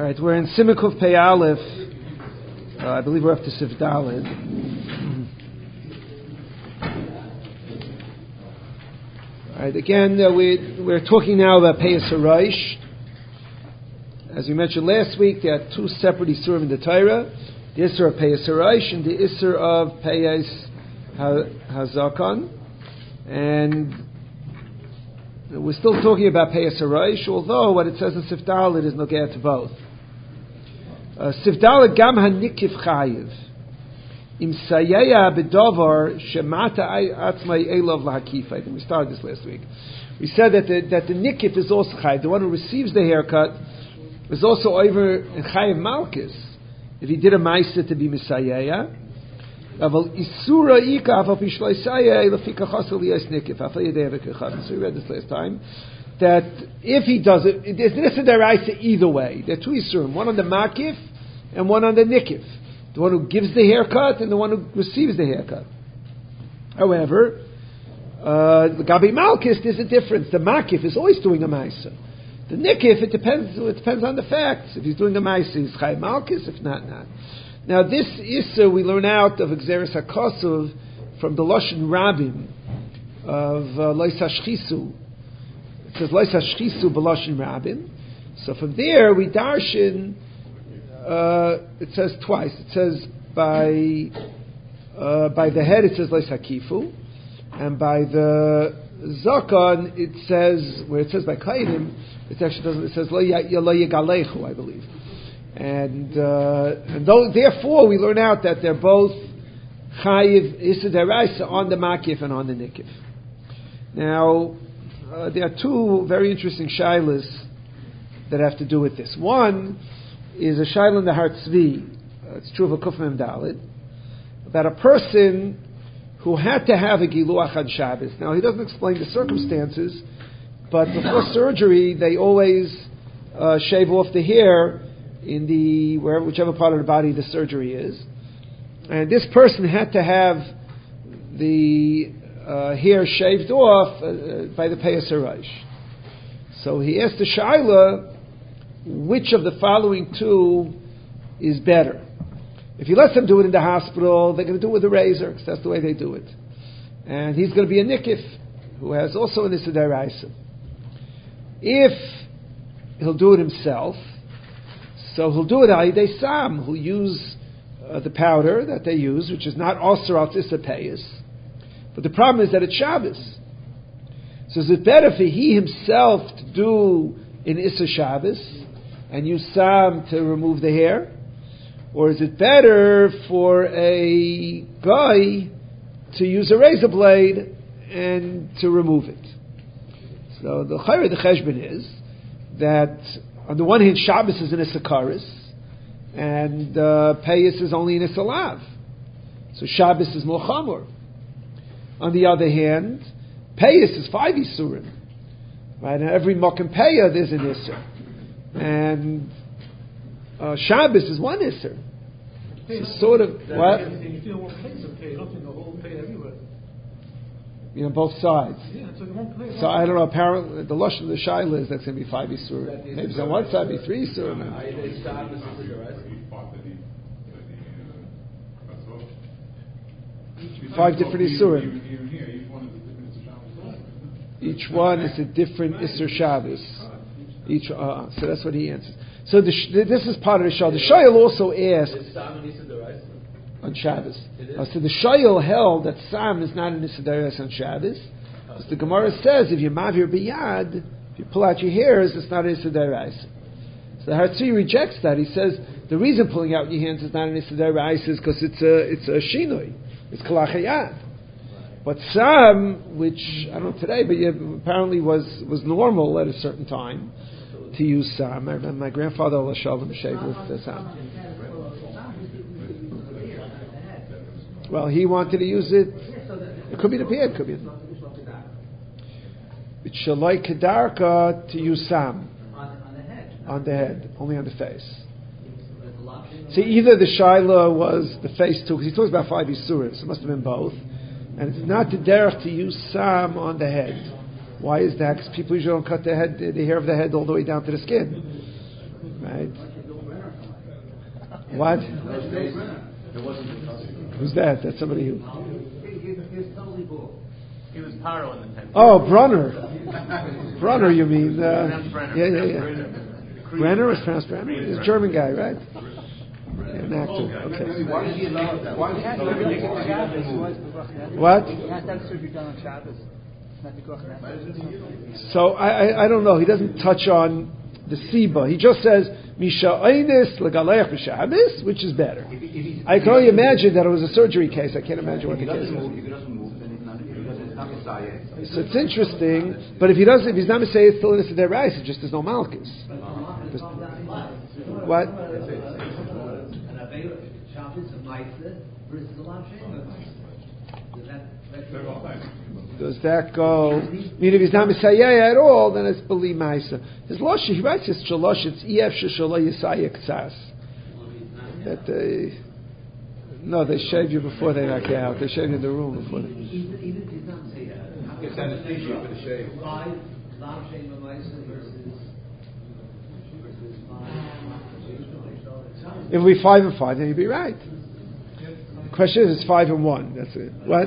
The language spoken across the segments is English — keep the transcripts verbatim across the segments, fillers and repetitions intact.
All right, we're in Simikov Pei Aleph. Uh, I believe we're up to Sif Daled. All right, again, uh, we, we're talking now about Peyas HaRosh. As we mentioned last week, there are two separate Isurim in the Torah: the Isur of Peyas HaRosh and the Isur of Peyas HaZakon. And we're still talking about Peyas HaRosh, although what it says in Sif Daled is nogea to both. Uh, Sif Daled gam hanikif chayiv im sayeya bedovar shemata atzmai elov lahakifa. I think we started this last week. We said that the, that the nikif is also chayiv. The one who receives the haircut is also over in chayiv malchus if he did a ma'aseh to be misayeya. So we read this last time, that if he does it, there's this and deraisa either way. There are two isurim, one on the makif and one on the nikif. The one who gives the haircut and the one who receives the haircut. However, uh, the gabi malchus, there's a difference. The makif is always doing a ma'aseh. The nikif, it depends. It depends on the facts. If he's doing a ma'aseh, he's chai malchus. If not, not. Now this Issa we learn out of Exeris HaKosov from the Lashon Rabim of Lois Hashchisu. It says Lois Hashchisu b'Lashon Rabim. So from there we darshan. Uh, it says twice. It says by uh, by the head it says Lois Hakifu, and by the Zakon it says where it says by Kaidim it actually doesn't. It says Lo Yegalechu, I believe. And uh, and though, therefore, we learn out that they're both chayiv issa deraisa on the makif and on the nikif. Now, uh, there are two very interesting shaylas that have to do with this. One is a shayla in the Har Tzvi. Uh, it's true of a Kufim Dalit, about a person who had to have a giluach on Shabbos. Now, he doesn't explain the circumstances, but before surgery, they always uh, shave off the hair in the wherever, whichever part of the body the surgery is, and this person had to have the uh, hair shaved off uh, by the Peyas HaRosh. So he asked the Shaila, which of the following two is better? If he lets them do it in the hospital, they're going to do it with a razor, because that's the way they do it. And he's going to be a nikif, who has also an Issa D'Oraisa. If he'll do it himself, so he'll do it al yidei sam, who'll use uh, the powder that they use, which is not also al issa payas. But the problem is that it's Shabbos. So is it better for he himself to do in Issa Shabbos and use sam to remove the hair? Or is it better for a guy to use a razor blade and to remove it? So the chayre, the cheshbon is that on the one hand, Shabbos is an Issachar, and uh, Peyas is only an Issalav. So Shabbos is more chamor. On the other hand, Peyas is five Isurim. Right? And every Mokim Peya there's an Isur. And uh, Shabbos is one Isur. So sort of, what? You know, both sides. Yeah, so, so I don't know. Apparently, the lush of the shaila is that's going to be five isur. Maybe it's on one side be three isur. Five different isurim. Each one is a different isur Shabbos. Each, uh, so that's what he answers. So the, this is part of the shaila. The shaila also asked on Shabbos. Uh, so the Shayil held that Sam is not an Issa D'Oraisa on Shabbos. Because the Gemara says if you mavir biyad, if you pull out your hairs, it's not an Issa D'Oraisa. So the Har Tzvi rejects that. He says the reason pulling out your hands is not an Issa D'Oraisa is because it's a it's a shinoi, it's kalachayad. But Sam, which I don't know today, but yeah, apparently was was normal at a certain time to use Sam. I remember my grandfather Allah Shalom shaved with uh, Sam. Well, he wanted to use it. It could be the beard, could be. It's shalai kedarka to use sam on the head, on the head, only on the face. See, either the shaila was the face too, because he talks about five isurim, so it must have been both. And it's not the derech to use sam on the head. Why is that? Because people usually don't cut the head, the hair of the head all the way down to the skin, right? What? Who's that? That's somebody who. He was Paro in the tent. Oh, Brunner. Brunner, you mean? Uh, yeah, yeah, yeah. Brenner was pronounced Brenner. He's a German guy, right? Yeah, an actor. Okay. Why did he allow that? Why did he allow that? What? He has to have surgery done on Shabbos. So I, I I don't know. He doesn't touch on the Siba. He just says Misha Einis Legaleach B'Shabbos, which is better. I can only imagine that it was a surgery case. I can't imagine what the case was. So it's interesting, but if he doesn't, if he's not Messiah, it's still in the Derais. It just there's no Malchus. What? Does that go? I mean, if he's not Messiah at all, then it's Beli Maisa. His Losh, he writes his Shalosh, it's E F Sheshala Yisaya Ktsas. That they, no, they shave you before they knock you out. They shave you in the room before they. It's anesthesia for the shave. If we five and five, then you'd be right. The question is, it's five and one. That's it. What?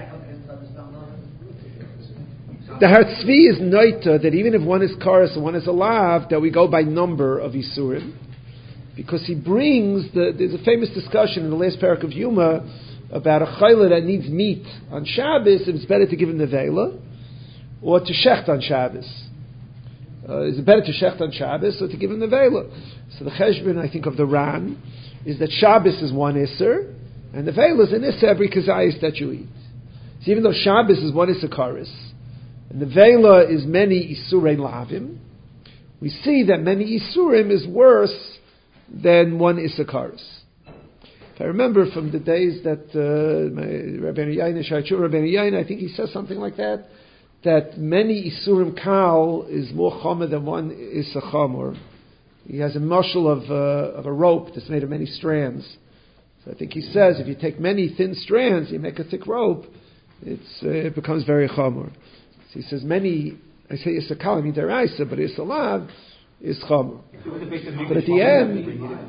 The Hartzvi is noita that even if one is karas and one is alav, that we go by number of isurim, because he brings the. There's a famous discussion in the last parak of Yuma about a chayla that needs meat on Shabbos. If it's better to give him the vela or to shecht on Shabbos. Uh, is it better to shecht on Shabbos or to give him the vela? So the cheshbon, I think, of the Ran is that Shabbos is one iser and the vela is an iser every kazayis that you eat. So even though Shabbos is one iser karis and the vela is many isurei lavim, we see that many isurim is worse than one iser karis. I remember from the days that uh, Rabbeinu Yaina, Shaichu Rabbeinu Yaina, I think he says something like that, that many Isurim Kal is more chomer than one Issa chomer. He has a mushal of, uh, of a rope that's made of many strands. So I think he says if you take many thin strands, you make a thick rope, it's, uh, it becomes very chomer. So he says many, I say Issa Kal, I mean Deraisa, but Issa Lav is chomer. But at the end,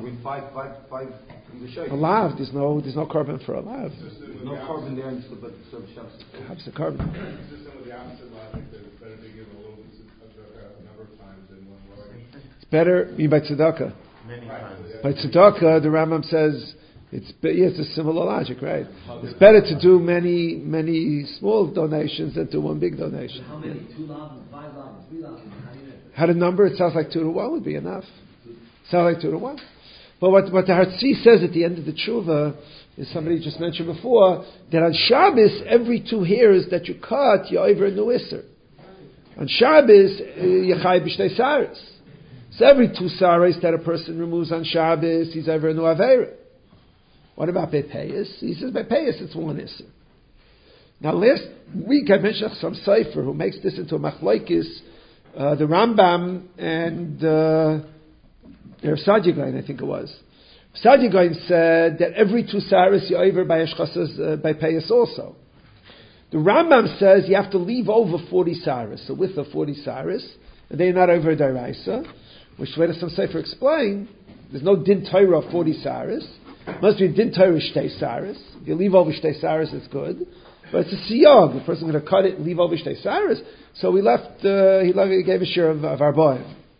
a lav, there's no there's no carbon for a lav. There's no carbon there, but some Perhaps the carbon. Consistent with the opposite logic that it's better to give a little bit of a number of times than one way. It's better, you mean by tzedakah. Many times. By tzedakah, the Rambam says it's yeah, it's a similar logic, right? It's better to do many many small donations than to one big donation. How many? Two lavs, five lavs, three lavs. How to number? It sounds like two to one would be enough. Sounds like two to one. But what, what the Hartzi says at the end of the tshuva is somebody just mentioned before that on Shabbos every two hairs that you cut you're over a new iser. On Shabbos you chay b'shtei saris. So every two saris that a person removes on Shabbos he's over a new avera. What about Bepeyas? He says Bepeyas it's one iser. Now last week I mentioned some Sefer who makes this into a machlokes, uh, the Rambam and. Uh, Rav Sadigain, I think it was. Sadigain said that every two saris you over by Eshchasas, uh, by Payas also. The Rambam says you have to leave over forty saris, so with the forty saris, and they're not over Daraisa, which later some Sefer explain, there's no din Torah of forty saris. Must be din Torah shtei saris. If you leave over shtei saris, it's good. But it's a siyog. The person's going to cut it and leave over shtei saris. So we left, uh, he, left, he gave a share of, of our boy.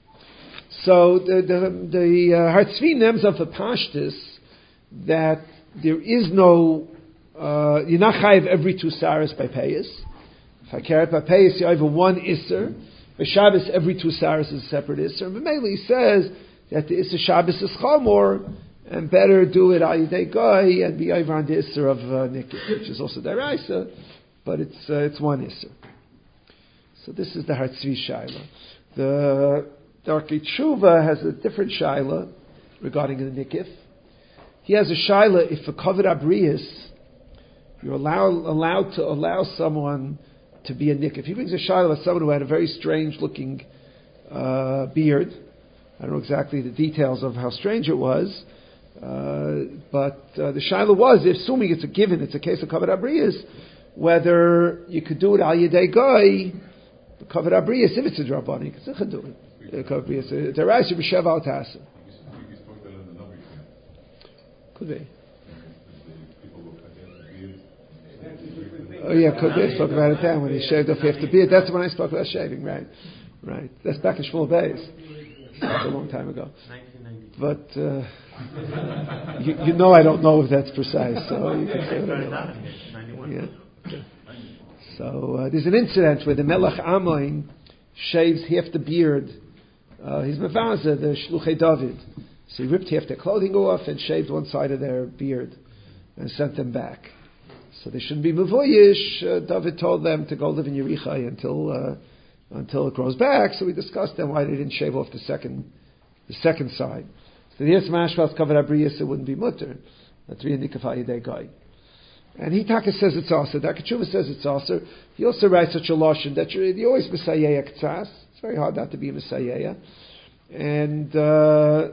So the the, the uh, Hartzvi names of the Pashtus that there is no uh, you're not chayiv every two saras by payas. If I carry by payas, you have one iser. By Shabbos, every two saras is a separate iser. But mainly he says that the iser Shabbos is chamor, and better do it al yidei goy and be over on the iser of uh, nikah, which is also deraisa, but it's uh, it's one iser. So this is the Hartzvi shaila. The Darkei Tshuva has a different shaila regarding the nikif. He has a shaila if a kavod abrius, you're allowed, allowed to allow someone to be a nikif. He brings a shaila of someone who had a very strange looking uh, beard. I don't know exactly the details of how strange it was, uh, but uh, the shaila was, assuming it's a given, it's a case of kavod abrius, whether you could do it al yedei goy, the kavod abrius, if it's a drabani, you can do it. Could be. Oh yeah, could be. I spoke about it then when he shaved off half the beard. That's when I spoke about shaving, right? Right. That's back in Shmuel Beis. That's a long time ago. But uh, you, you know I don't know if that's precise, so you can say whatever you want. Yeah. So uh, there's an incident where the Melech Amoin shaves half the beard. Uh, he's Mavaza, the Shluchei David. So he ripped half their clothing off and shaved one side of their beard and sent them back. So they shouldn't be Mavoyish. Uh, David told them to go live in Yerichai until uh, until it grows back. So we discussed then why they didn't shave off the second the second side. So the Mashval's covered abriyas, it wouldn't be mutter. That's really nikafayidei guy. And Hitaka says it's also. Dakachuma says it's also. He also writes such a lashon that you're, you're always Messiah Ktsas. It's very hard not to be a Messiah. And uh,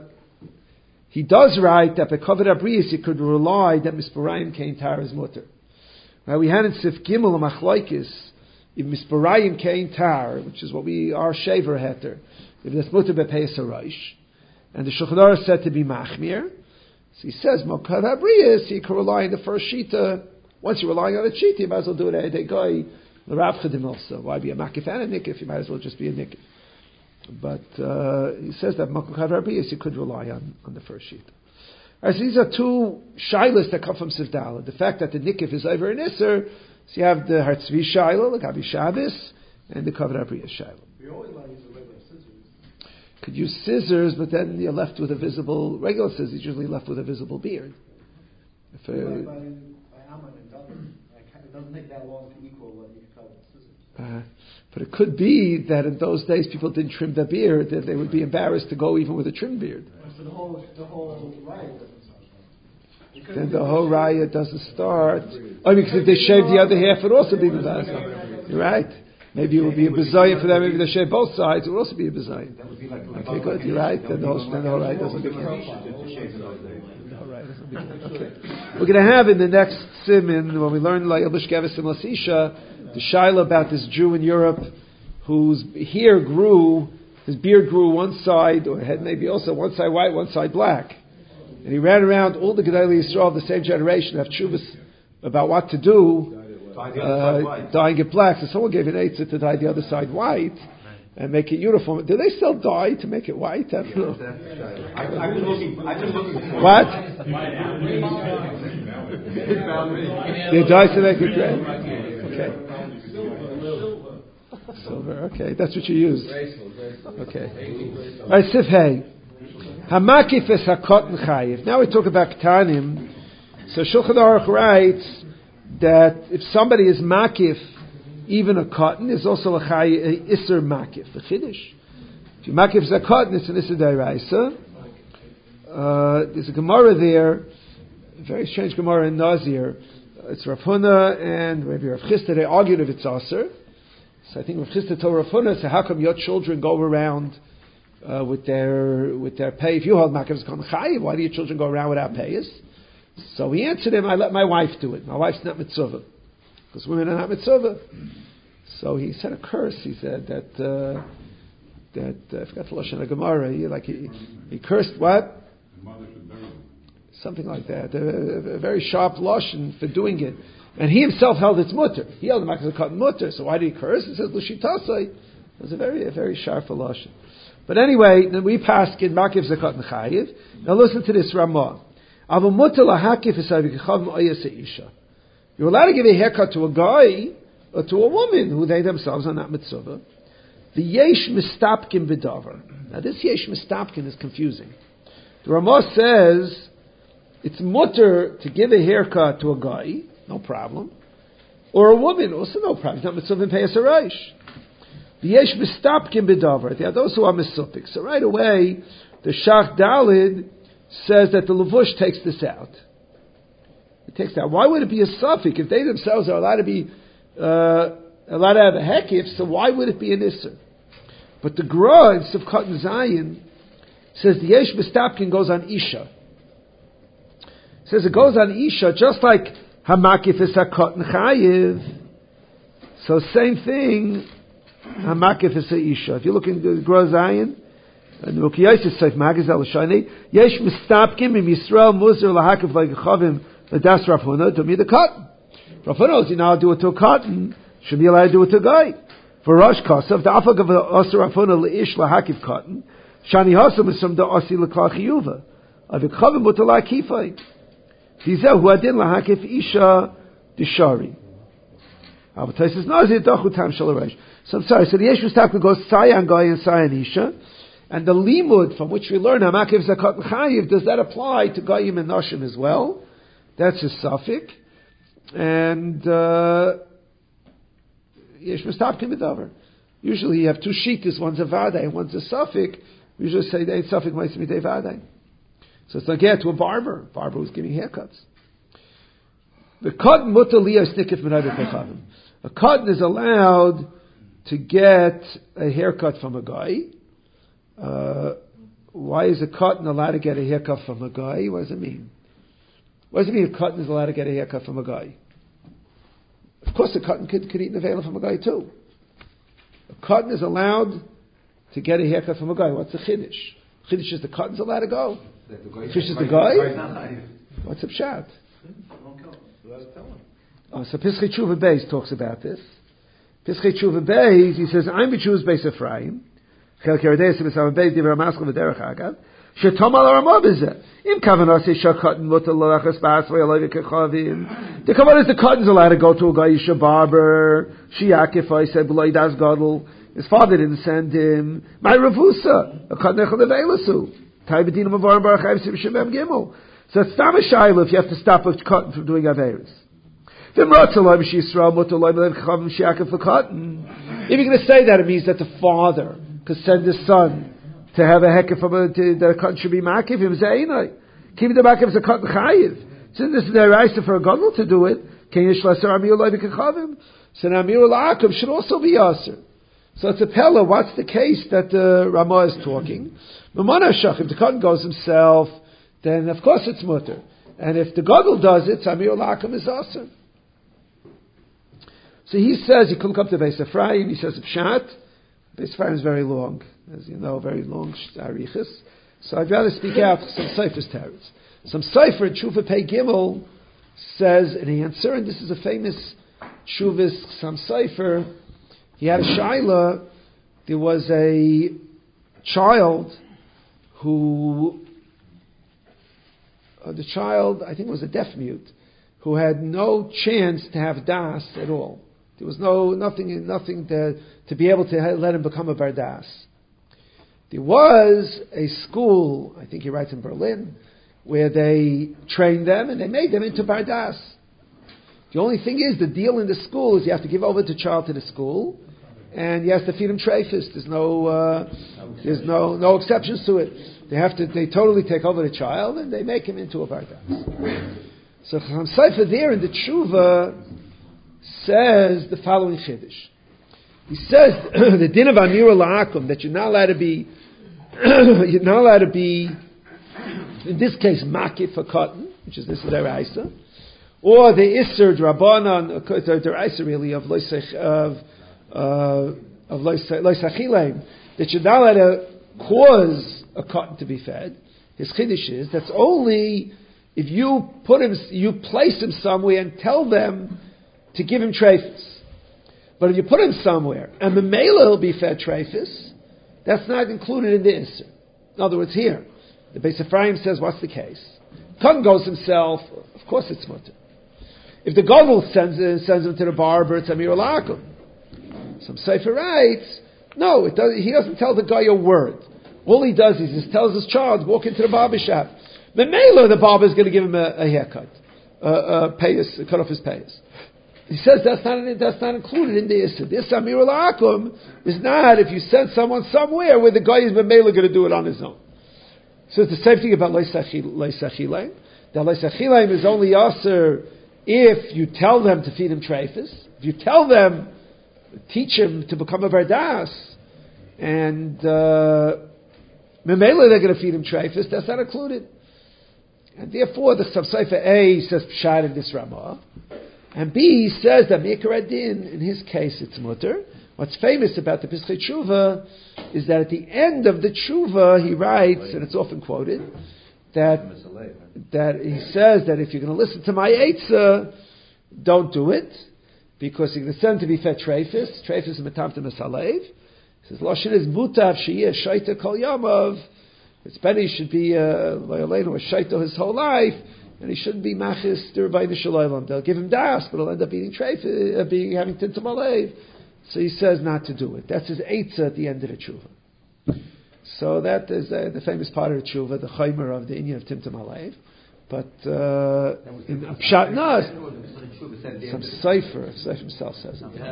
he does write that by covered abriyas you could rely that Misparayim Kain Tar is mutter. Now we had in Sif Gimel and Machlaikis, if Misparayim Kain Tar, which is what we are shaver heter, if that's mutter bepeis haraish, and the Shulchan Aruch said to be machmir, so he says Mokad Habriyas, you can rely on the first shita. Once you're relying on a shita, you might as well do it a day guy the Rav Chadim also. Why be a makif and a nikif? You might as well just be a nikif. But uh, he says that Mokad Habriyas you could rely on on the first shita. Right, so these are two shilas that come from Sivdala. The fact that the nikif is over an iser, so you have the Hartzvi shilah, the Gabi Shabbos, and the Kavod Abriya shilah. We always like to use the regular scissors. Could use scissors, but then you're left with a visible, regular scissors, you're usually left with a visible beard. If by, a, by, by Ammon and David, it doesn't take that long to equal what you can cut with scissors. uh, but it could be that in those days people didn't trim their beard, that they would be embarrassed to go even with a trimmed beard. So the whole, the whole riot doesn't start. Then the whole riot doesn't start. Oh, because if they shave the other half, it would also be Mavasa. You're right. Maybe it would be a Bazayan for them. Maybe they shave both sides, it would also be a Bazayan. Okay, good. You're right. Then the whole, then the whole riot doesn't begin. The whole riot doesn't begin. Okay. We're going to have in the next siman, when we learn La'il B'Shkeves and Lasisha, the Shaila about this Jew in Europe whose hair grew, his beard grew one side, or head maybe also one side white, one side black. And he ran around all the Gedolei Yisrael of the same generation have tshuvas about what to do, uh, dyeing it black. So someone gave an eitzah to dye the other side white and make it uniform. Do they still dye to make it white? I don't know. I've been looking. I've been looking. What? They dye to make it gray. Okay. Silver. Okay, that's what you use. Okay. All right, Sif Hey. Hamakif es hakot chayiv. Now we talk about ketanim. So Shulchan Aruch writes that if somebody is makif, even a cotton, is also a chayiv, a iser makif, a chiddush. If you makif is a cotton, it's an iser deraisa. Uh, there's a Gemara there, a very strange Gemara in Nazir. It's Rav Huna and maybe Rav Chisda. They argued if it's aser. So I think Rav Chisda told Rav Huna, so how come your children go around Uh, with their with their pay? If you hold makiv's kon chayiv, why do your children go around without payas? So he answered him, I let my wife do it. My wife's not mitzvah, because women are not mitzvah. So he said a curse. He said that uh, that uh, I forgot the lashon of Gemara. He like he, he cursed what? Something like that. A, a, a very sharp lashon for doing it, and he himself held it's mutter. He held the makiv's kon mutter. So why did he curse? He says l'shitasai. It was a very a very sharp lashon. But anyway, then we pass in Makiv Zakat and Chayiv. Now listen to this Ramah. You're allowed to give a haircut to a guy or to a woman who they themselves are not mitzvah. The yesh mistapkin b'davar. Now this yesh mistapkin is confusing. The Ramah says it's mutter to give a haircut to a guy, no problem, or a woman, also no problem. It's not mitzvah in Peyas Haraish. Yesh mistapkin b'davar. There are those who are misupik. So right away, the Shach Dalid says that the Levush takes this out. It takes that. Why would it be a suffix if they themselves are allowed to be uh, allowed to have a hekif? So why would it be an isser? But the Gra in Sivkot and Zayin says the yesh mistapkin goes on isha. It says it goes on isha just like hamakif is hakot and chayiv. So same thing. Hamakif is a isha. If you look into the Gra Zayin, And the Rukiyos says, Magazel Shani, Yesh Mistapkim im Yisrael Muzir Lahakav Lagachavim Ladas Rav Huna to me the cotton. Rav Huna, you now do it to a cotton, should be allowed to do it to a guy. For Rosh Kosav, the Afag of Osir Rav Huna Leish Lahakiv cotton, Shani Hosam is from the Osi Lakal Chiyuva. Avikchavim Mutalai Kifai. Dizel Huadin Lahakif Isha Dishari. Abatai says, no, it's Dachu Tam Shalaresh. So I'm sorry, so the Yesh Mistapkim goes Sayan Guy and Sayan Isha. And the limud from which we learn Hamakiv Zakat Chayiv, does that apply to Goyim and Nashim as well? That's a suffix. And Yesh Mistapkim Medavar. Usually you have two shitas, one's a Vadai and one's a suffix. We usually say they suffix might be Vadai. So it's like, yeah, to a barber. Barber who's giving haircuts. The cotton mutaliyah snikif menayvet bechavim. A cotton is allowed to get a haircut from a guy. Uh, why is a cotton allowed to get a haircut from a guy? What does it mean? What does it mean a cotton is allowed to get a haircut from a guy? Of course a cotton could, could eat nevela from a guy too. A cotton is allowed to get a haircut from a guy. What's the chiddush? Chiddush is the cotton's allowed to go. Chiddush is the guy? What's the pshat? Oh, so Pischei Tshuva Beis talks about this. Pischei Tshuva Beis, he says, I'm b'Tshuvas Beis Ephraim. Chelek Yeredeis B'Sav Beis Divrei Maskal V'Derech Agav. Shetom al Ramah B'Zeh. Im Kavanah Say Shakatan Mutal Lachas Ba'as V'Yaloi V'Kechavim. The Kavanah is the cotton's allowed to go to a guy Yisha barber. Shiakif I said B'Loi Das Gadol. His father didn't send him. My Ravusa. A cotton echad Evelasu. Tai B'Dinam Avarim Baruch Chayiv Sim Shem Gimel. So it's tam a shayla if you have to stop a cotton from doing averis. If you're going to say that, it means that the father could send his son to have a hekef from a, to, that a cotton should be makiv him. Zainai. Keep the makiv as a cotton chayiv. Since this is the right for a gadol to do it, can you shlasser amir loy b'kechavim? So an amir la'akim should also be aser. So it's a pella. What's the case that the Ramah is talking? Mamana shach. If the cotton goes himself, then of course it's mutter. And if the gadol does it, amir la'akim is aser. So he says, he couldn't come to Beis Ephraim, he says, Pshat. Beis Ephraim is very long, as you know, very long arichas. So I'd rather speak out some Sefer's teretz. Some Sefer in Tshuva Pei Gimel says an answer, and this is a famous Tshuva's some Sefer. He had a shaila. There was a child who, uh, the child, I think it was a deaf mute, who had no chance to have das at all. There was no nothing, nothing to, to be able to let him become a bardas. There was a school, I think he writes in Berlin, where they trained them and they made them into bardas. The only thing is, the deal in the school is you have to give over the child to the school, and you have to feed him treifus. There's no, uh, there's no no exceptions to it. They have to, they totally take over the child and they make him into a bardas. So Chacham Sefer there in the Tshuva says the following chiddush. He says the din of Amira La'akum, that you're not allowed to be you're not allowed to be, in this case, makif for cotton, which is this deraisa, or the Isser Drabanan, the deraisa really of loisach of uh, of loisachilaim, that you're not allowed to cause a cotton to be fed. His chiddush is that's only if you put him, you place him somewhere and tell them to give him treifus. But if you put him somewhere and the mela will be fed treifus, that's not included in the Isser. In other words, here, the Beis Ephraim says, what's the case? Cotton goes himself, of course it's mutter. If the gadol sends, uh, sends him to the barber, it's amir alakum. Some Sefer writes, no, it does, he doesn't tell the guy a word. All he does is he tells his child, walk into the barber shop. The mailer, the barber is going to give him a, a haircut, uh, uh, payas, cut off his payas. He says that's not that's not included in the Issa. This Amir al-Akum is not if you send someone somewhere where the guy is the mailer going to do it on his own. So it's the same thing about Leisachilaim. That Leisachilaim is only aser if you tell them to feed him treifus. If you tell them, teach him to become a bardas, and uh, Memela they're going to feed him treifus, that's not included. And therefore, the Sefer A says Pshad in this Ramah, and B says that Mikar Adin, in his case, it's mutter. What's famous about the Pischei Tshuva is that at the end of the Tshuva, he writes, and it's often quoted, that, that he says that if you're going to listen to my Eitzah, don't do it, because you're going to send to be fed treifis. Treifis is metamta mesalev. He says, Lashon is mutav sheyeh shaita kol yamav. It's better he should be loyalenu or shaita his whole life, and he shouldn't be machis by the shalaylam. They'll give him das, but he'll end up eating treifis, uh, being having tintam alev. So he says not to do it. That's his eitzah at the end of the tshuva. So that is uh, the famous part of the tshuva, the chaymer of the inyan of tintam alev. But uh, in Pshat Nas, some cipher, Sefer himself says it.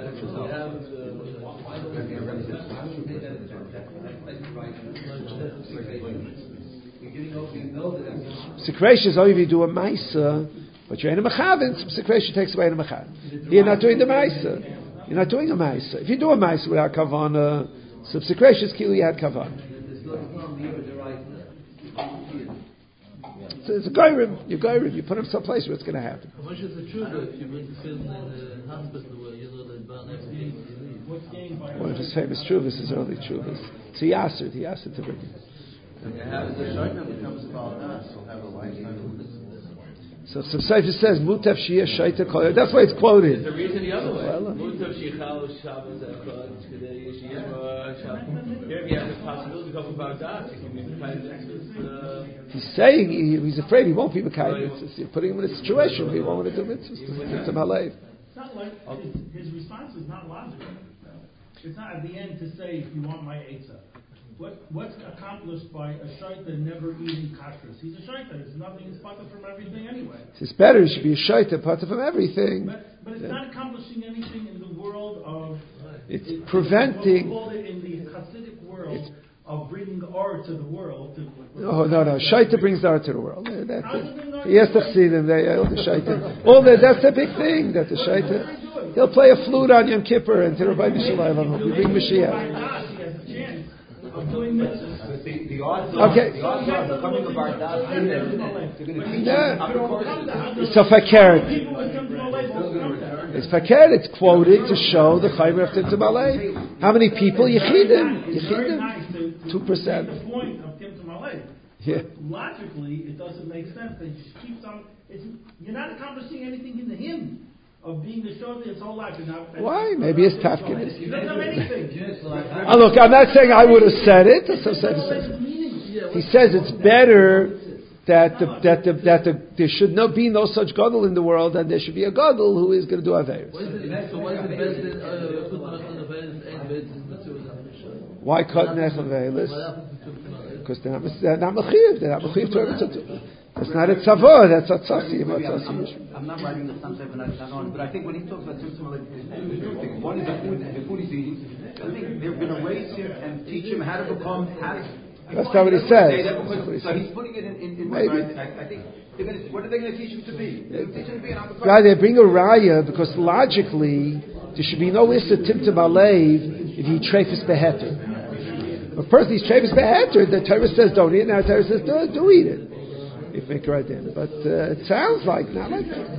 Secretion only if you do a ma'isa, but you're in a mechavin. Some secretion takes away in a mechavin. You're not doing the ma'isa. You're not doing a ma'isa. If you do a ma'isa without kavana, some secretion is kilu you had kavana. So it's a goyrim. You goyrim. You put him someplace where it's going to happen. How much is the truth if you've been killed in the hospital where you know they burn everything? One of his famous truvas is early truvas. It's a yasser. The yasser to bring it. So some Sefer says mutav shiyeh shaita kol. That's why it's quoted. There's a reason the other way. Mutav shichal shabbos echad kedei yeshiyah shabbos. Here we have the possibility of about that. It can be mitzvahs. He's saying he, he's afraid he won't be mekayim mitzvahs. You're putting him in a situation where he won't want to do mitzvahs. It's a malay. It's not like his, his response is not logical. It's not at the end to say if you want my eitzah. What, what's accomplished by a shaita never eating kashrus? He's a shaita. There's nothing. He's part from everything anyway. It's better. He should be a shaita, part from everything. But, but it's yeah. not accomplishing anything in the world of. It's it, preventing. We'll call it in the Hasidic world of bringing art to the world. To, oh no no! Shaita brings the art to the world. That's it. Yes, to see them. They all the shaita. All the, that's the big thing. That the shaita. He'll play a flute on Yom Kippur and Tirabay Nishalayim. He'll bring Mashiach. Doing this. The, the odds okay. The odds are becoming a bardas. They're going to teach yeah. So fakir. It's fakir. It's quoted to show the chaymer of Tintam Alev. How many people? Yechidim. Yechidim. Two percent. The point of Tintam Alev. Yeah. Logically, it doesn't make sense. They just keep on. It's, you're not accomplishing anything in the hymn. Of being the show his whole life. And not, why? Maybe his tafkin is. He doesn't have anything. Oh, look, I'm not saying I would have said it. So said, he says it's better that the, that the, that the, there should not be no such gadol in the world, and there should be a gadol who is going to do averis. Why cut nechel ve'elis? Because they're not they're not mechiv. They're not mechiv to It's not a tzavor, that's a tzasi. I'm not writing the sunset, but but I think when he talks about Tzimtzum, like, one is the food, the food he's eating. I think they're going to raise him and teach him how to become. How to, that's not what he says. So he's putting it in. in, in Maybe. I, I think. Gonna, what are they going to teach him to be? They're going to teach him to be an apocryphal. Right, they bring a raya because logically there should be no issa timtum alev if he treifis beheter. A person he's treifis beheter, the Torah says don't eat it, now the Torah says do, do eat it. If make right in, but uh, it sounds like not like that.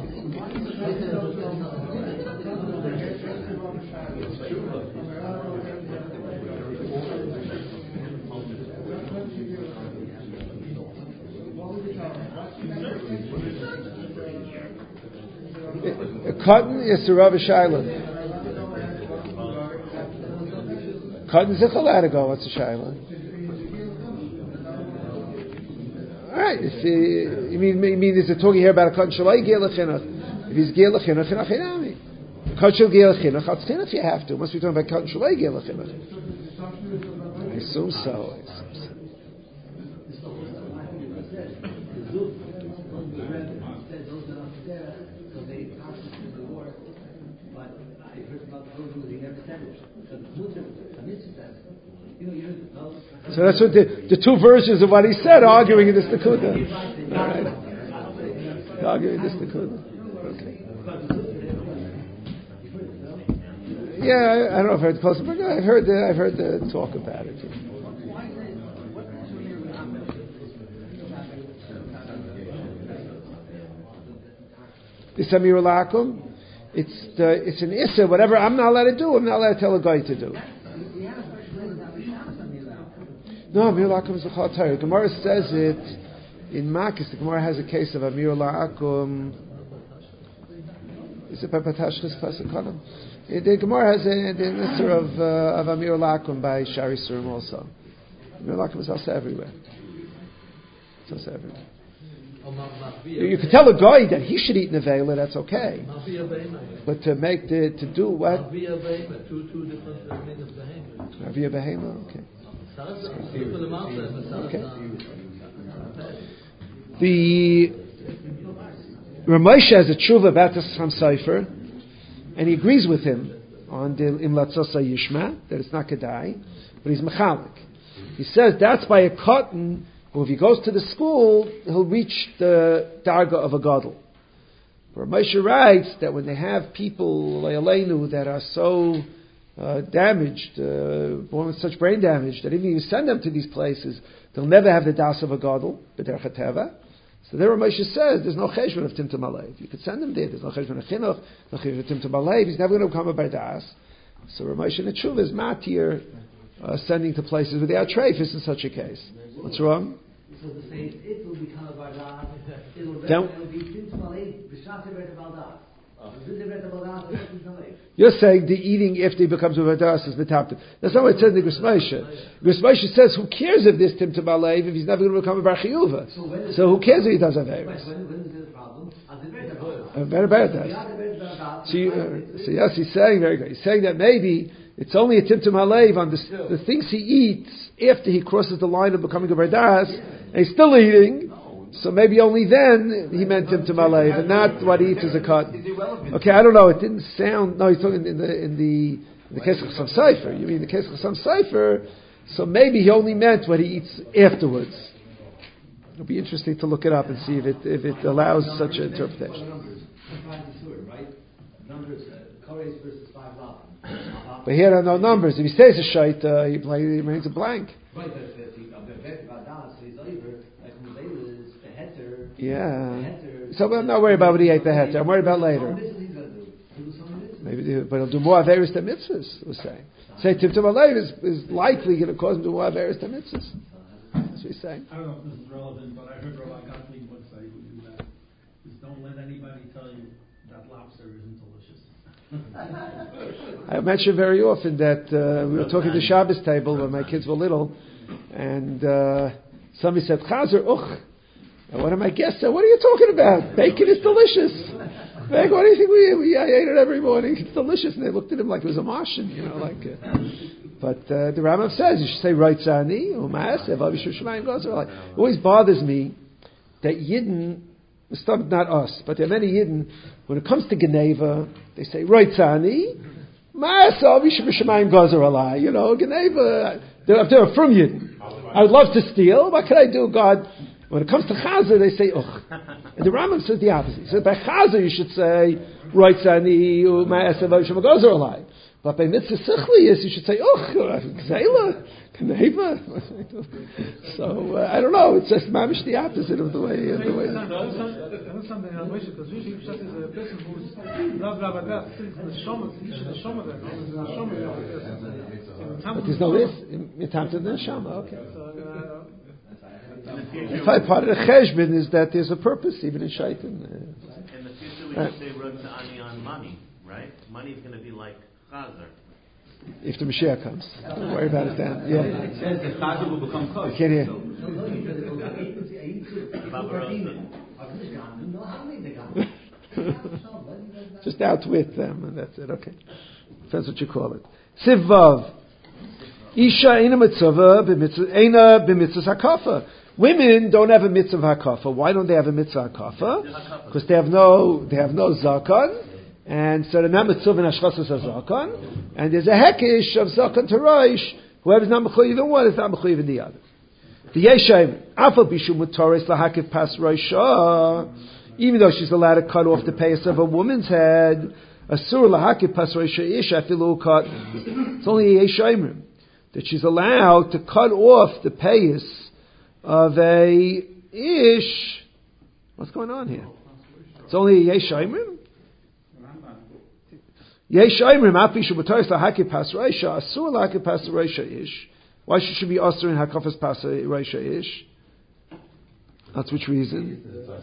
A cotton is a Rav Shaila. Cotton is a chaladago. What's a Shaila? Right, if he, you mean, you mean is it talking here about a cotton shalai geil chinuch? If he's geil chinuch, chinuch inami. Cotton shal geil chinuch, chatz chinuch you have to. Must be talking about cotton shalai geil chinuch. I assume so. I assume so. So that's what the, the two versions of what he said arguing in this Nakuda. All right. Arguing in this Nakuda. Okay. Yeah, I, I don't know if I heard the close, but I've heard the, I've heard the talk about it. The Samir Lakum, It's the, it's an issa. Whatever I'm not allowed to do, I'm not allowed to tell a guy to do. No, Amir La'akum is the Chal Torah. Gemara says it in Makis. The Gemara has a case of Amir La'akum. Is it by Patashchis Pasakanim? The Gemara has a, the issa of uh, of Amir La'akum by Shari Surim also. Amir La'akum is also everywhere. It's also everywhere. You could tell a guy that he should eat nevela, that's okay. But to make the to do what? Avia behema, okay. Okay. The Ramosha has a tshuva about the Chacham Sofer, and he agrees with him on the Imlatzosa Yishma that it's not kedai, but he's mechalik. He says that's by a cotton. Well, if he goes to the school, he'll reach the darga of a gadol. But Moshe writes that when they have people le'aleinu that are so uh, damaged, uh, born with such brain damage, that even if you send them to these places, they'll never have the das of a gadol, b'derech hateva. So there Moshe says there's no cheshbon of timtum alev. You could send him there. There's no cheshbon of chinuch, no cheshbon of timtum alev. He's never going to become a bardas. So Moshe Nechuv is matir. Uh, sending to places where they are treifus in such a case. What's wrong? So to say it will become a bardah, it will be timtum You're saying the eating if they becomes a bardas is metaptim. That's not what it says in the Gris Moshe. Gris Moshe says, who cares if this timtum alev if he's never going to become a bar chiyuva? So, so who cares if he does have Averis? When, when is the problem? A better bardas. So, you, uh, so yes, he's saying very good. He's saying that maybe it's only a timtum halev on the, the things he eats after he crosses the line of becoming a bardas, and he's still eating. So maybe only then he meant timtum halev, and not what he eats as a cut. Okay, I don't know. It didn't sound. No, he's talking in the in the in the case of Chasam Sofer. You mean the case of Chasam Sofer? So maybe he only meant what he eats afterwards. It'll be interesting to look it up and see if it if it allows such an interpretation. But here are no numbers. If he says a shait, uh, he, he remains a blank. Yeah. So I'm not worried about what he ate the heter. I'm worried about later. Maybe, but he'll do more averis than mitzvahs. We're saying. Say timtum alev is, is likely going to cause him to do more averis than mitzvahs. That's what he's saying. I don't know if this is relevant, but I heard Rabbi Gottlieb once say would do that. Just don't let anybody tell you that lobster isn't delicious. I mention very often that uh, we were talking at the Shabbos table when my kids were little, and uh, somebody said, Chazer, uch. And one of my guests said, what are you talking about? Bacon is delicious. Bacon, what do you think we, we I ate it every morning? It's delicious. And they looked at him like it was a Martian, you know, like. Uh, but uh, the Rambam says you should say right tzani u'ma'asev avishu shemayim gozer. It always bothers me that Yidden, not us, but there are many Yidden. When it comes to Geneva, they say right tzani ma'asev avishu shemayim gozer alai. You know, Geneva. They're, they're from Yidden. I would love to steal. What can I do, God? When it comes to Chazer, they say Uch. And the Rambam says the opposite. He says by Chazer you should say Right Tzani U'Ma'asev Avishim Gozer Alai. But by Mitzvah Sichlius you should say Uch, Gzela, Kneva. So uh, I don't know. It's just mamish the opposite of the way. Uh, the way. That's something I wish because usually just is a person who's blah blah blah blah. The shomer, the shomer there. The shomer. But there's no if. It's time to the neshama. Okay. In fact, part of the cheshbon is that there's a purpose, even in shaitan. In the future, we should say run to ani on money, right? Money is going to be like chazer. If the Mashiach comes, don't worry about it then. Yeah. It says the chazer will become kosher. I can't hear. Just outwit them, and that's it. Okay, that's what you call it. Sivav. Isha ina mitzvah b'mitzvah b'mitzvah hakafa. Women don't have a mitzvah hakafa. Why don't they have a mitzvah hakafa? Because they have no they have no zakan, and so they're not mitzvah and ashchasas of zakan. And there's a hekish of zakan to roish. Whoever's not mechuyev in one is not mechuyev in the other. The yeshav afal bishum mutaris lahakiv pas roisha. Even though she's allowed to cut off the payas of a woman's head, asur lahakiv pas roisha isha afilu cut. It's only a yeshaimrim that she's allowed to cut off the payas of a ish. What's going on here? It's only a yesh shaimrim? Yesh Oimrim Api Shubatais LaHakif Pas Reisha Asur LaHakif Pas Reisha Ish. Why should she be Asur in Hakafas Pas Reisha Ish? That's which reason?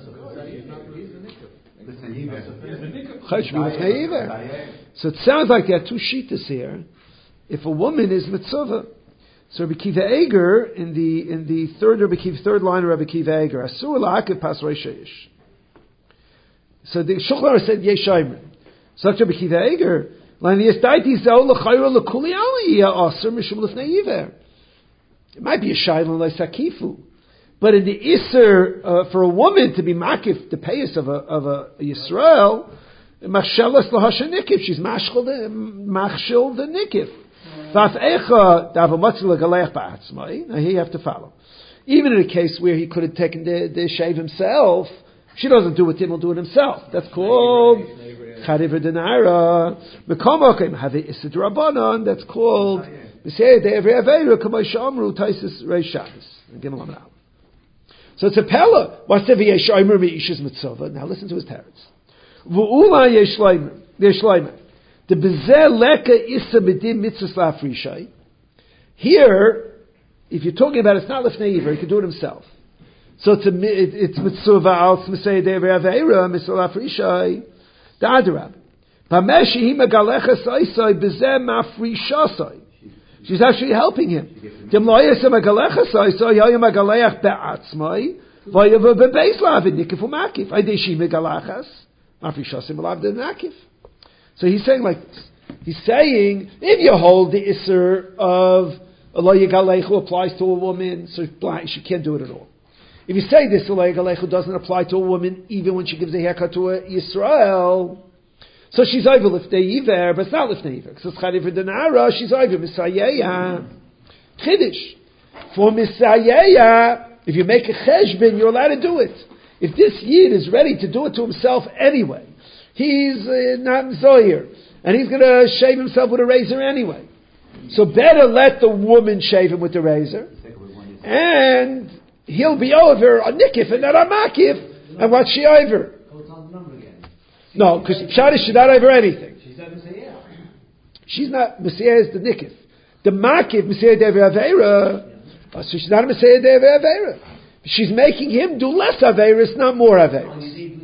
So it sounds like there are two shittas here. If a woman is mitzvah, so Rabbi Kiva Eger in the in the third Rabbi Kiva, third line of Rabbi Kiva Eger, Asur LaHakif Pas Reisha Ish. So the Shulchan Aruch said Yesh Oimrim. So Rabbi Kiva Eger, it might be a shaila like sakifu, but in the iser uh, for a woman to be makif the payas of a of a Yisrael, machshelas lahasha nikif, she's machshel the machshel the nikif. Vaf echa davamatzel legaleich ba'atzmai. Now here you have to follow. Even in a case where he could have taken the, the shave himself, she doesn't do it, him will do it himself. That's called chariver denara. Mekomokim have it isid rabbanon. That's called b'sei de'evrei aveira k'may shamru taisis reish Shabbos. So it's a pella. What's the v'yesh oimer me'ishes mitzvah? Now listen to his teretz. V'ula yesh leimer. Yesh leimer. The bezeh leka isa b'dim mitzvah la'afrishai. Here, if you're talking about it's not lifnei iver, he can do it himself. So it's a, it, it's mitzvah al t'mesei de'evrei aveira mitzvah la'afrishai. The Adarab. Pameshi hi megalecha saisai bezeh mafrishasai. She's actually helping him. Dem lo yesem megalecha saisai yayu megaleach be'atzmai vayav bebeis lavid nikif u'makif. Ayde shi megalechas mafrishasai malav de makif. So he's saying like this. He's saying if you hold the iser of lo yigalechu applies to a woman, so she can't do it at all. If you say this, lo yigalechu doesn't apply to a woman even when she gives a haircut to a Yisrael, so she's over liftei iver, but it's not liftei iver. Because it's chariver denara, she's over misayeya. Chiddush. For misayeya, if you make a cheshbon, you're allowed to do it. If this yid is ready to do it to himself anyway, he's uh, not zoyer, and he's going to shave himself with a razor anyway. So better let the woman shave him with the razor, and he'll be over a nikif and not a makif. And what's she over? No, because Pshat she's not over anything. She's not Messiah. She's not Messiah is the nikif. The makif Messiah de Aveira. So she's not a Messiah de Aveira. She's making him do less Aveira, it's not more Aveira.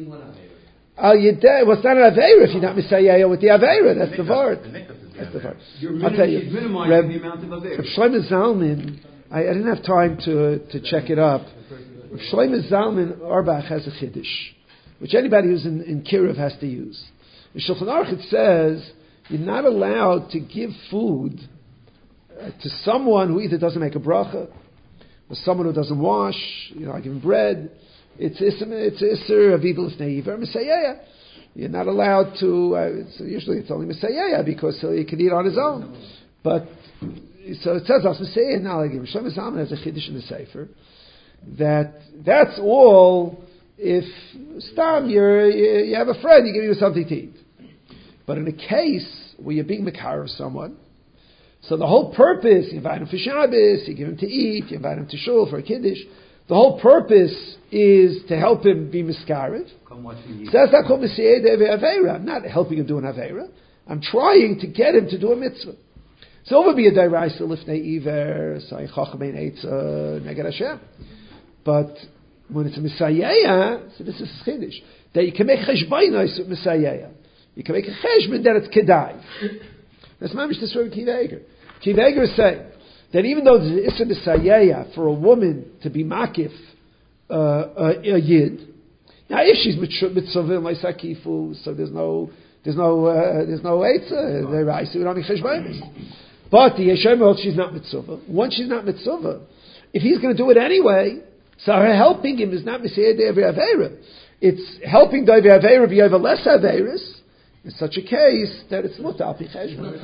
Al Yedeh, well, it's not an Aveira if you're not Messiah with the Aveira. That's the word. That's the word. I'll tell you. Reb, Reb Shlomo Zalman, I, I didn't have time to to check it up. Reb Shlomo Zalman Auerbach has a chiddush, which anybody who's in, in Kiruv has to use. In Shulchan Aruch it says you're not allowed to give food uh, to someone who either doesn't make a bracha or someone who doesn't wash. You know, I give him bread. It's it's Isser of evil Neiver Messiah. You're not allowed to. Uh, it's, usually, it's only Messiah because uh, he can eat on his own. But so it says, Messiah. Now, like Shlomo Zalman has a chiddush in the Sefer that that's all. If stam you're, you you have a friend, you give you something to eat. But in a case where you're being makar of someone, so the whole purpose, you invite him for Shabbos, you give him to eat, you invite him to shul for a kiddush. The whole purpose is to help him be miskarev. So that's not called Messiah de Aveira. I'm not helping him do an Aveira. I'm trying to get him to do a mitzvah. So it would be a Dairaisa Lifnei Iver, Sai Chachmein Eitza, Neged Hashem. But when it's a Messiah, so this is Chiddush, that you can make cheshbainos with Messiah. You can make a cheshbon that it's kedai. That's mamish this from Kiva Eger. Kiva Eger is saying that even though there's an Issa Messiah for a woman to be makif uh, a, a yid, now if she's mitzvah like sakifu, so there's no there's no uh, there's no eitza, they're right, so we don't make cheshbainos. But the Yeshem holds she's not mitzvah. Once she's not mitzvah, if he's going to do it anyway. So her helping him is not Messiah de Aveira. It's helping Davi Aveira be over less Aveiras in such a case that it's not Al Pi Cheshbon.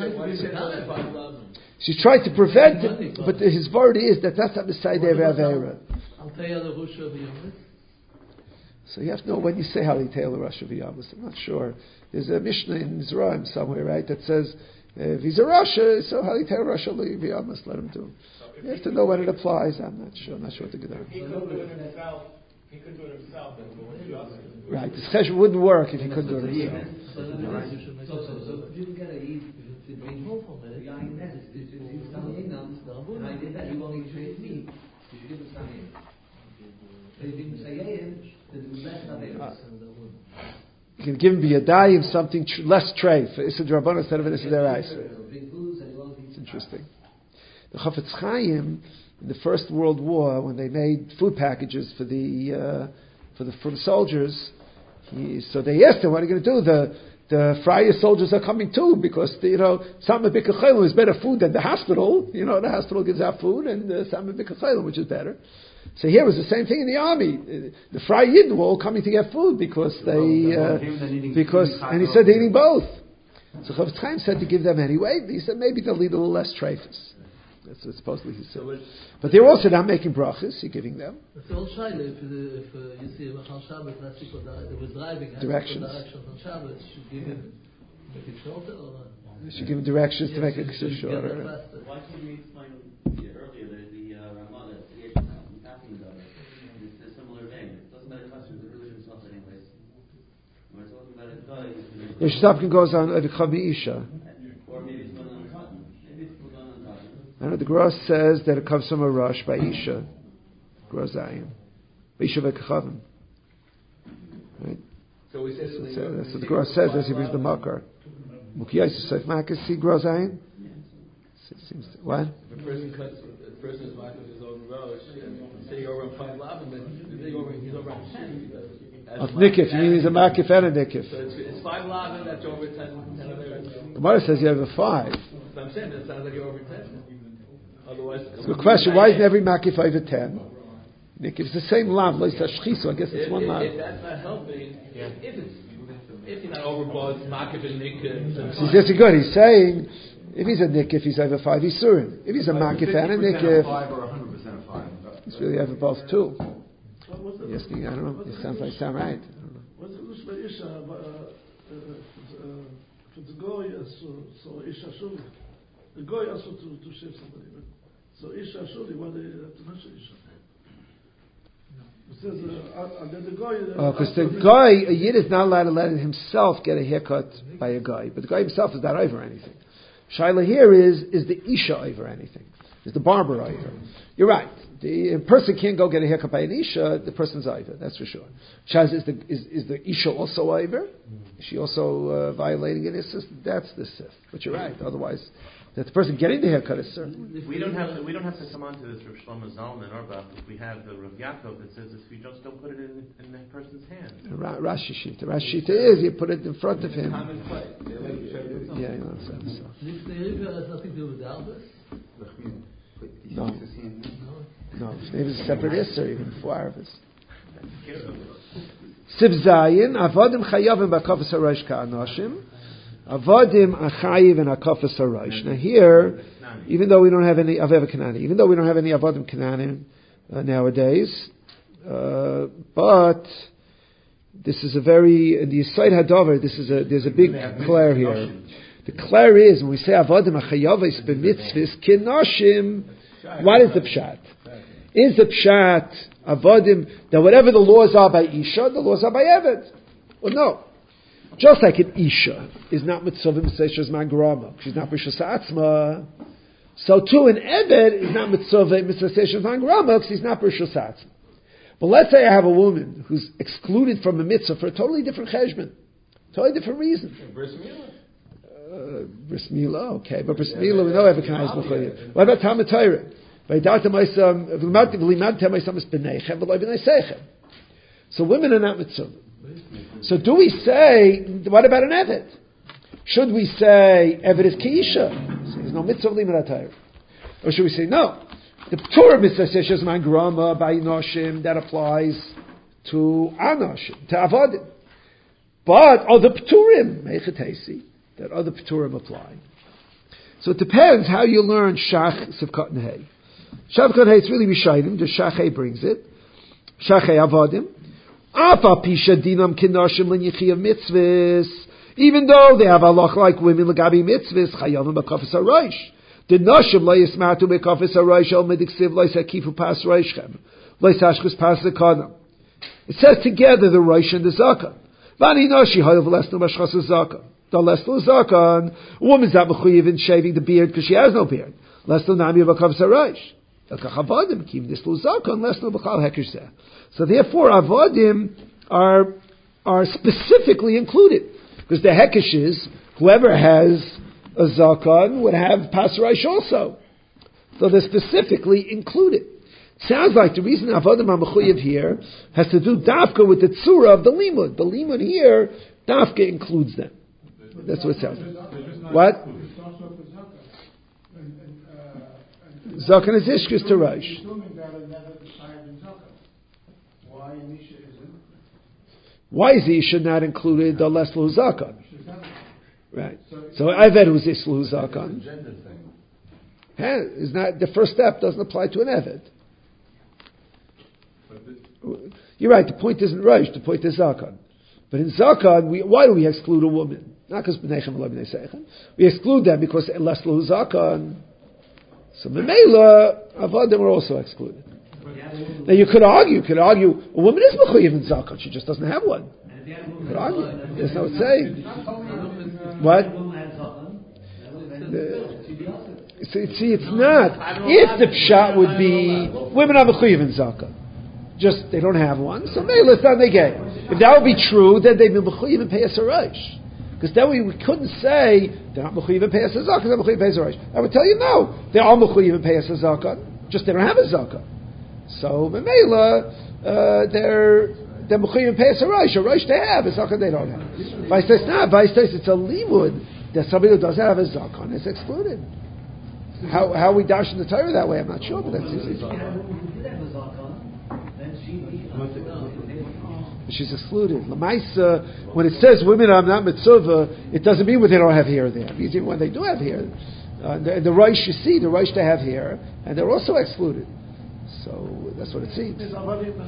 She's trying to prevent it, but his word is that that's not Messiah de Aveira. So you have to know when you say Hali Teil Rosh Hashanah. I'm not sure. There's a Mishnah in Zeraim somewhere, right, that says if he's a Rasha, so Hali Teil Rosh Hashanah, let him do. You have to know when it applies. I'm not sure. I'm not sure what to get there. He could do it himself He could do it himself, and it would be awesome. Right, the cheshbon wouldn't work if he couldn't do it himself. So, so, so, so if you get a Eid, if you bring home from it, yeah, in that, if you come in, and I did that, you only trade me. You should give him some in. If you say, yeah, then do less than it. You can give him biyadayim something tr- less treif for Issa D'Rabbanan instead of an Issa D'Oraisa. It's interesting. The Chafetz Chaim in the First World War, when they made food packages for the uh, for the for the soldiers, he, so they asked him, "What are you going to do?" The the Friar soldiers are coming too because the, you know Sameh B'Kachaylim is better food than the hospital. You know the hospital gives out food, and uh, Sameh B'Kachaylim, which is better. So here was the same thing in the army. The Fry Yidden were all coming to get food because they, uh, because, and he said they're eating both. So Chafetz Chaim said to give them anyway. He said maybe they'll eat a little less treifus. That's what supposedly he said. But they're also not making brachas. You're giving them. It's all shaila. If, if uh, you see Machal Shabbos, last week they were driving. Directions. Directions on Shabbos. Should give him make it shorter or not? You should give him directions yes, to make it shorter. Why can't we explain earlier that the Ramada, the it's a similar vein. It doesn't matter much with the religion stuff anyways. We're talking about a guy. The Shtapkin goes on Evikha Isha. Or maybe it's going on cotton. Maybe it's going on cotton. I know the Gross says that it comes from a rush by Isha. Gross Zayin. Isha Vekachavim. Right? So we say so so that's what the Gross says as he brings the Makar. Mukiyais Yosef Makas see Gross Zayin? Seems to, what? If a person cuts, if a person is marking his own rosh, say you're over on five lavin, then he's over, he's over on ten. Of Nikif, you mean he's a Makif and a Nikif. So it's, it's five lavin, that's over ten, ten others. The Gemara says you have a five. So I'm saying that sounds like you're over ten. Otherwise, it's a good question. Why isn't every Makif over ten? Nikif is the same lav, so I guess it's if, one if, lav. if that's not helping, yeah. if it's if you're not overbought, makif and nikif. He's good. He's saying. If he's a nikif, he's over five Yisurim. If he's a makif and a nikif, five or one hundred percent of five. He's really over both too. What's the, yes, I don't know. It sounds like sound right. What's the Lushma Isha? For the goy, so so Isha Shuli. The goy also to to shave somebody, but so Isha Shuli, what they have to mention Isha. It says, uh, the goy. Oh, because the guy, a yid is not allowed to let himself get a haircut by a guy, but the guy himself is not over anything. Shaila here is, is the Isha over anything? Is the barber over? You're right. The a person can't go get a haircut by an Isha, the person's over, that's for sure. Shaz, is the, is, is the Isha also over? Is she also uh, violating it? It's just, that's the sif. But you're right, otherwise, that the person getting the haircut is certain. We don't have to, we don't have to come on to this Rav Shlomo Zalman or Bach if we have the Rav Yaakov that says if we just don't put it in, in that person's hand. Ra- Rashi Shita. Rashi Shita is you put it in front of him. Common play. Yeah, you know what I'm saying. This Neivah has nothing to do with the Albus? No. No. Maybe it's a separate Isser, even before Arvis. Siv Zayin, Avodim Chayavim B'Akafas HaRosh Ka'anoshim. Avodim Achayiv and Akafas HaRosh. Now here, even though we don't have any Avev Kanani, even though we don't have any Avodim Kanani uh, nowadays, uh, but this is a very, in the Yisayid Hadavar, this is a, there's a big clair here. The clair is, when we say Avodim Achayavis B'Mitzvahs Kinoshim, what is the Pshat? Is the Pshat Avodim, that whatever the laws are by Isha, the laws are by Eved? Well, no. Just like an Isha is not Mitzvah Mitzvah Mangrama, she's not B'Shas Atzma, so too an Eved is not Mitzvah Mitzvah Mangrama, because he's not B'Shas Atzma. But let's say I have a woman who's excluded from a mitzvah for a totally different cheshbon, totally different reason. Bris Milah. Uh, Bris Milah, okay, but Bris Milah we know every kind of b'chayim. What about Talmud Torah? So women are not mitzvah. So do we say, what about an Eved? Should we say Eved is Keisha? So there's no mitzvah limud Torah. Or should we say no? The P'tur mitzvah says man grama by noshim that applies to anoshim, to avodim. But other P'turim mechatesi that other P'turim apply. So it depends how you learn Shach Sivkot Nehei. Shach Sivkot Nehei it's really Bishayim. The Shachei brings it. Shachei avodim. Afa pisha dinam kinoshim l'nichiyav mitzvahs. Even though they have halach like women l'gabi mitzvahs, chayavim b'kafas harosh. The noshim lo yismatu b'kafas harosh el mediksiv lo yisakifu pas roshchem lo yisashchus pas zekonam. It says together the Rosh and the Zakan. Vani Noshi Hayav Lesnu Mashchas Zakan. The Lesnu Zakan, a woman's not mechuyev in shaving the beard because she has no beard. Lesnu Nami Bakav Sarash. So therefore, avodim are are specifically included because the hekeshes, whoever has a zakan would have pasaraish also. So they're specifically included. Sounds like the reason avodim are mechuyev here has to do dafka with the tzura of the limud. The limud here, dafka includes them. That's what it sounds like. What? Zakan is ishkus to Rosh. Why is the Isha not included the Leslu Zakan? Right. So Eved who's Islu Zakan. Is not the first step doesn't apply to an Eved. You're right. The point isn't Rosh. The point is Zakan. But in Zakan, we, why do we exclude a woman? Not because B'nechem v'lo b'nei Seichem. We exclude them because Leslu Zakan. So Memela, Avodim are also excluded. Now you could argue, you could argue, a woman is mechuyev in zakat, she just doesn't have one. You could argue. There's no saying. What? See, see, it's not. If the pshat would be, women are mechuyev in zakat. Just, they don't have one, so Memela, it's not negay. If that would be true, then they'd be mechuyev in Peyas HaRosh. Because then we, we couldn't say they're not mechuyev in Peyas HaZakat, they're mechuyev in Peyas HaRosh. I would tell you no, they are mechuyev in Peyas HaZakat, just they don't have a zakat. So Memela, uh, they're they're mechuyev in Peyas HaRosh. A Rosh they have, a zakat they don't have. Vice it's not. Vice it's a limud that somebody who doesn't have a zakat is excluded. How how we dash in the Torah that way, I'm not sure, but that's easy. She's excluded. Lamaisa, when it says women are not mitzvah, it doesn't mean when they don't have hair there. It means even when they do have hair. Uh, the, the Rosh, you see, the Rosh they have hair, and they're also excluded. So that's what it seems. The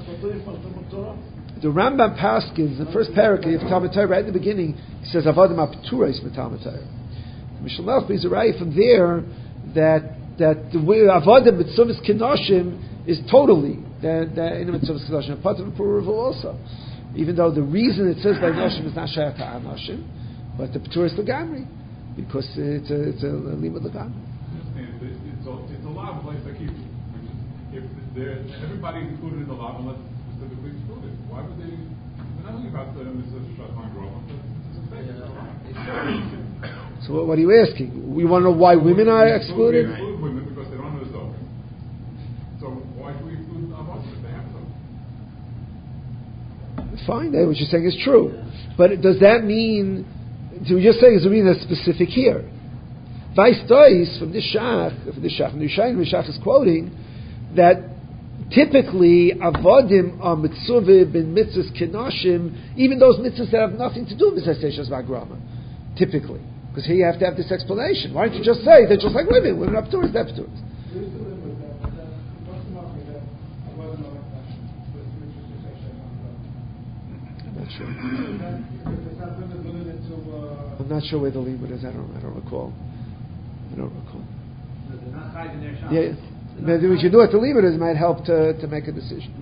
Rambam Paskins, the first paragraph of Talmud Torah, right in the beginning, he says Avodim Apturais with Talmud Torah. Mishnah Melch is right from there that that the way Avodim Mitzvahs Kenoshim is totally that in the Mitzvahs Kenoshim, part of the Puruv also. Even though the reason it says by Noshim is not Shayach to Anoshim, but the Ptur is Lagamri, because it's a, it's a Limud Lagamri. It's a, it's a law of like Akiva, which is, if everybody's included in the law unless specifically excluded, why would they, they're not only about the Mitzvah Shachman Grova, but so what are you asking? We want to know why women are excluded? We exclude women because they don't have a Zohar. So why do we exclude Avos if they have Zohar? Fine, what you're saying is true. But does that mean, so what you're saying is it mean that's specific here? Vice Dois, from this Shach, from this Shach, from the Shach, the Shach is quoting that typically Avodim are mitzvah bin mitzvahs kenoshim, even those mitzvahs that have nothing to do with mitzvahs v'agrama. Typically. Because here you have to have this explanation. Why don't you just say they're just like women, women are pturas, they're pturas. Sure. I'm not sure where the limit is. I don't. I don't recall. I don't recall. Yeah, maybe we should do it. The limit is might help to, to make a decision.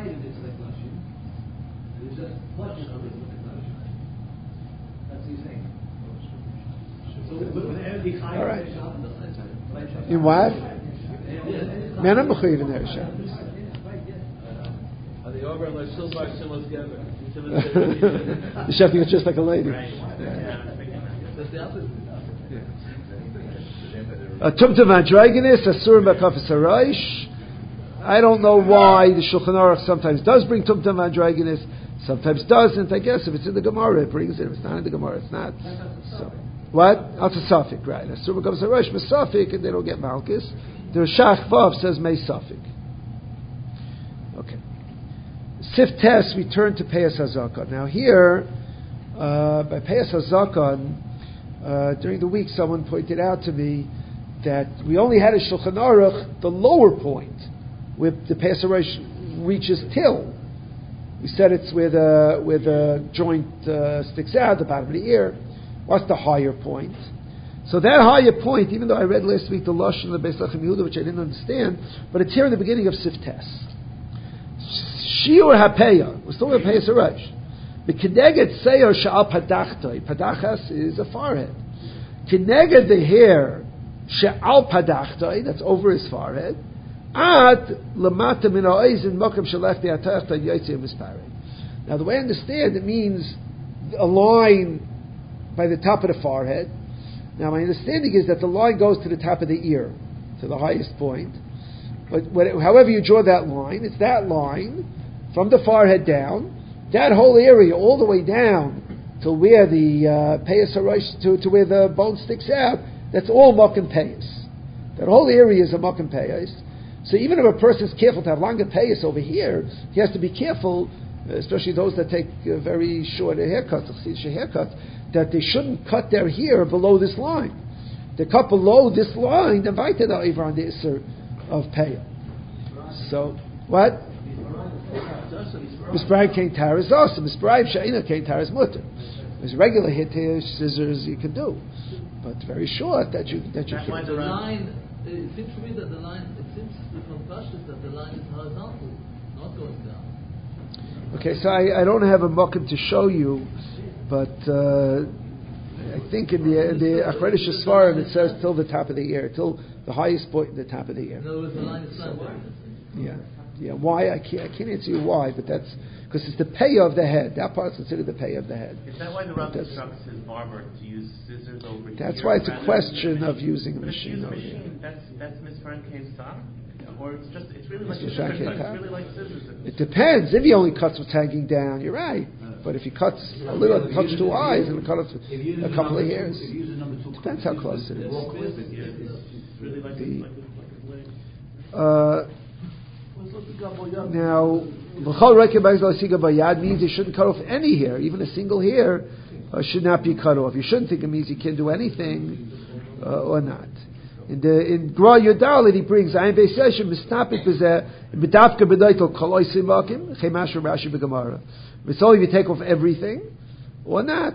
All right. In what? Man, I'm mechuyev in there. The over and still by Shimos together. The chef is just like a lady. Right. That's the opposite. Tumtum Andragonis, Asurim Bakafis Haraish. I don't know why the Shulchan Aruch sometimes does bring Tumtum Andragonis, sometimes doesn't. I guess if it's in the Gemara, it brings it. If it's not in the Gemara, it's not. So, what? That's a suffix, right? Asurim Bakafis Haraish, Mesafik, and they don't get Malchus. The Shach Vav says May Safik. Okay. Sif Tes, we turn to Peyas HaZakan. Now here, uh, by Peyas HaZakan, uh, during the week someone pointed out to me that we only had a Shulchan Aruch, the lower point, where the Peyas HaRosh reaches till. We said it's where the, where the joint uh, sticks out, the bottom of the ear. What's the higher point? So that higher point, even though I read last week the Lashon of the Beis Lechem Yehuda, which I didn't understand, but it's here in the beginning of Sif Tes. Shiur hapeya. We're still going to pay a rush. The Kineged Seir Sha'al Padachtoi. Padachas is a forehead. Kineged the hair Sha'al Padachtoi, that's over his forehead. Ad Lamata Min Ha'oizin Mokem Shalech De'atach Tad Yotzei Mispare. Now the way I understand it means a line by the top of the forehead. Now my understanding is that the line goes to the top of the ear, to the highest point. But however you draw that line, it's that line from the forehead down. That whole area, all the way down to where the uh, payas harosh, to, to where the bone sticks out, that's all mokum payas. That whole area is a mokum payas. So even if a person is careful to have longer payas over here, he has to be careful, especially those that take uh, very short haircuts, haircuts, that they shouldn't cut their hair below this line. They cut below this line, then right there over on the isser of payah. So what? Misbrayim Kain Tar is awesome. Misbrayim Sha'ina Kain Tar is mutter. There's regular hit scissors you can do, but very short that you that you That's can. The line, it seems to me that the line, it seems from Pashtus that the line is horizontal, not going down. Okay, so I, I don't have a mokum to show you, but uh, I think in the in the Achronis Shesvarim it says till the top of the ear, till the highest point in the top of the ear. In other words, the line is slanted. Yeah. Yeah, why? I can't, I can't answer you why, but that's because it's the pay of the head. That part's considered the pay of the head. Is that why the Rav instructs his barber to use scissors over here? That's why it's a question of using a machine. But if you use a machine, that's that's Misbrayim Kain Tar? Or it's just, it's really like It's scissors. Misbrayim It's Kain really like scissors. It depends. If he only cuts what's hanging down, you're right. But if he cuts a little, cuts two eyes and cut off a couple of hairs, depends how close it is. It's really like The, like uh, now, l'chol rekeh b'asiga bayad means you shouldn't cut off any hair, even a single hair uh, should not be cut off. You shouldn't think it means you can't do anything uh, or not. In the in Gra Yodalit he brings ayin beiseshem mistapik b'zeh b'dafka b'daitel koloi simakim chemash Rashi b'Gemara. It's only if you take off everything or not.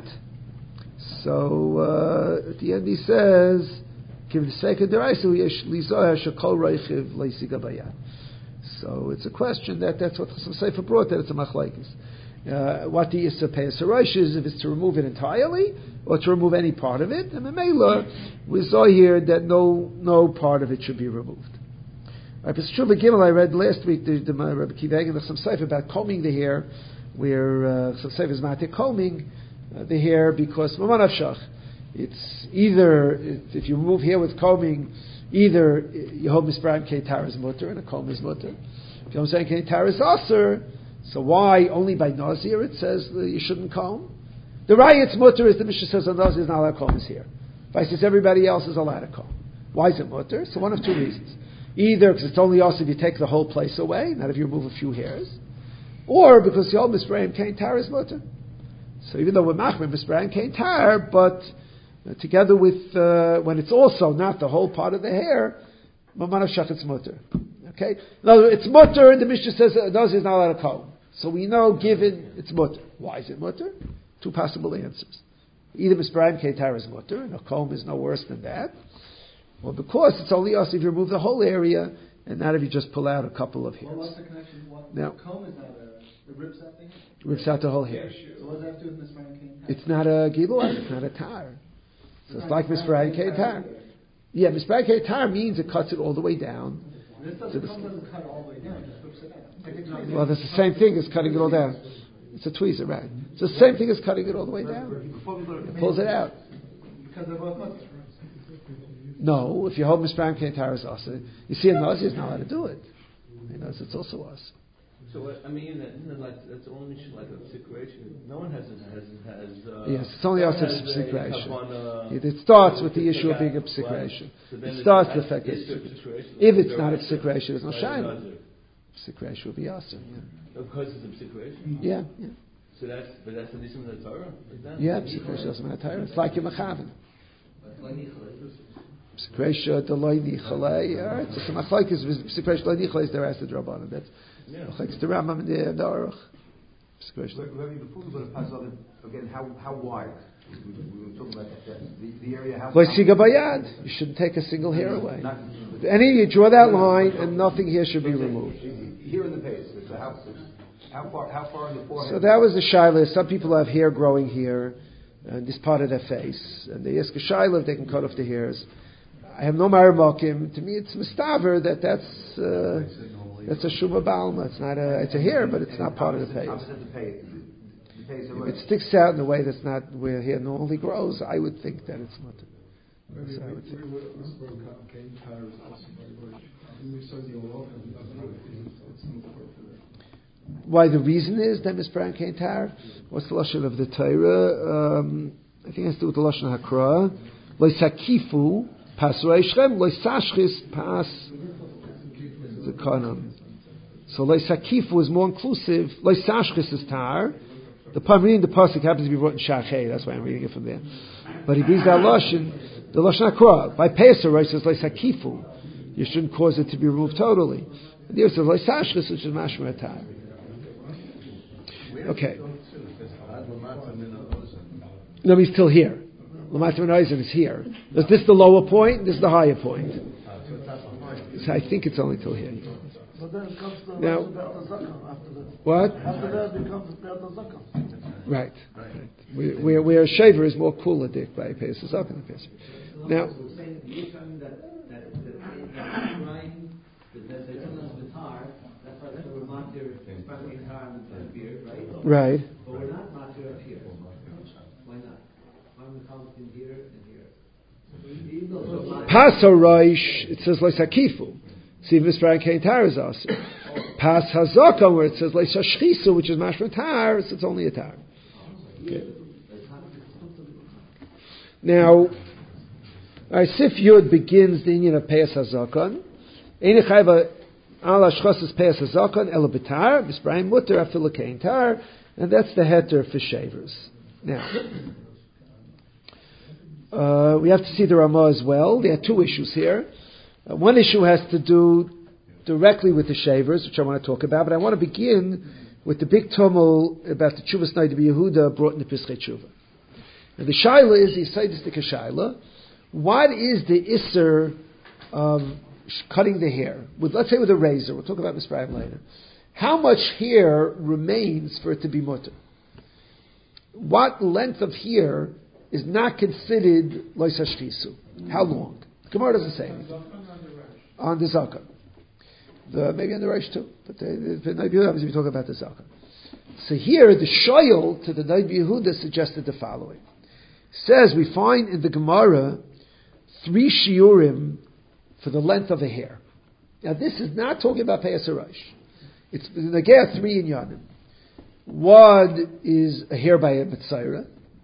So uh, at the end he says, "Kiv l'sveka deraisu yesh lizoya shekol reichiv leisiga bayad." So it's a question that that's what some Sefer brought, that it's a machlekes. Uh, what the Issa Peyas Harosh is, if it's to remove it entirely or to remove any part of it. And Memela, we saw here that no no part of it should be removed. Right, but Shuvah Gimel, I read last week the, the Rabbi Kiva Eger, some Sefer about combing the hair, where uh, some Sefer is matik combing uh, the hair because Maman Avshach. It's either if you remove hair with combing. Either you hold Misbrayim Kain Tar is mutter and a comb is mutter. If you don't say Kain Tar is aser, so why only by Nazir it says that you shouldn't comb? The Rayat's mutter is the Mishnah says that Nazir is not allowed to comb his hair. If I says everybody else is allowed to comb. Why is it mutter? So one of two reasons. Either because it's only aser if you take the whole place away, not if you remove a few hairs, or because the old Misbrayim Kain Tar is mutter. So even though we're machmir Misbrayim Kain Tar, but Uh, together with, uh, when it's also not the whole part of the hair, Mamanav Shach, it's mutter. Okay? No, it's mutter, and the Mishnah says uh, Nazir is not allowed to comb. So we know, given it's mutter. Why is it mutter? Two possible answers. Either Misbrayim Kain Tar is mutter, and a comb is no worse than that, or because it's only us if you remove the whole area, and not if you just pull out a couple of hairs. Well, what's the connection? What, now, comb is not a, it rips out thing? Rips out the whole hair. So what does that have to do with Misbrayim Kain Tar? It's not a giluah, it's not a tar. So it's like Misbrayim Kain Tar. Yeah, Misbrayim Kain Tar means it cuts it all the way down. This doesn't, so doesn't cut it all the way down, it just rips it out. Well, that's the same thing as cutting it all down. It's a tweezer, right? It's the same thing as cutting it all the way down. It pulls it out. Because they're both mutters. No, if you hold Misbrayim Kain Tar as us, you see a Nazir is not allowed to do it. You know, it's also us. So I mean, isn't it like that's only like a situation? No one has has has. Uh, yes, it's only us a psicration. Uh, it, it starts with the issue of being a psicration. So it starts with the fact that if it's not a psicration, psicration, it's no shayla. Psicration will be awesome. Yeah. Because it's a psicration. Yeah, yeah. So that's but that's the nisim of the Torah. Like that? Yeah, psicration doesn't matter Torah. It's like your mechaven. Psicration delay nichalei. It's a machlokes. Psicration delay nichalei is the rest of the Rabbanan. That's yeah. It's the Rambam and the, the Aruch. Let me before we go to Pasuk again. How how wide? We, we were talking about that. The, the area. How, how you shouldn't take a single hair away. Not, Any you draw that line, and nothing here should be removed. Here in the base. So how, how far? How far in the forehead? So that was the shaila. Some people have hair growing here, and this part of their face, and they ask a shaila if they can cut off the hairs. I have no maramakim. To me, it's mistaver that that's uh, that's a shuma balma. It's not a it's a hair, but it's not part of the face. If it sticks out in a way that's not where hair normally grows, I would think that it's mutter. That's how I would think. Why the reason is that Misbran Kain Tar? What's the lashon of the Torah? Um, I think it has to do with the lashon Hakra. Lo sakifu pas reishem, lo sashchis pas zekanam. So lo sakifu is more inclusive. Lo sashchis is tar. The I'm reading the pasuk happens to be written Shachei. That's why I'm reading it from there. But he brings that lashon, the lashon Hakra. By Pesach, it says lo sakifu. You shouldn't cause it to be removed totally. And here it says lo sashchis, which is mashma tar. Okay. No, he's still here. Lamata min Eisen is here. Is this the lower point? This is the higher point. So I think it's only till here. But then it comes to now, after that. What? After that it becomes Be'at HaZakah. Right. right. Where, where, where a shaver is more cooler dick by Pesach Zakah than Pesach. Now. Right. But we're not matir up here. Why not? Why are we counting here and here? Pas Roish, it says like Sakifu. See, Misbran Kain Tar is also. Pas Hazaka, where it says like Shashchisu, which is Mashma Tar, so it's only a Tar. Okay. Now, Sif Yud begins the union of Peas Hazakon. Ein Chayva Al Ashchas Peas Hazakon El Bitar Misbran Mutter Afil Kain Tar, and that's the heter for shavers. Now, uh, we have to see the Ramah as well. There are two issues here. Uh, one issue has to do directly with the shavers, which I want to talk about, but I want to begin with the big tumult about the Tshuvas Nai D'Bi Yehuda brought in the Pischei Tshuva. And the Shaila is, he said this to Shaila, what is the Isser of cutting the hair? With, let's say with a razor, we'll talk about this Brian later. How much hair remains for it to be mutter? What length of hair is not considered lois hashchisu? How long? The Gemara doesn't say anything. On the zakah. The, maybe on the Reish too. But the, the, the Nai B'Yehuda is talking about the zakah. So here, the shoyel to the Nai B'Yehuda suggested the following. It says, we find in the Gemara three shiurim for the length of a hair. Now this is not talking about Peyas HaRosh. It's again three in Yanim. One is a hair by a Mitzayra.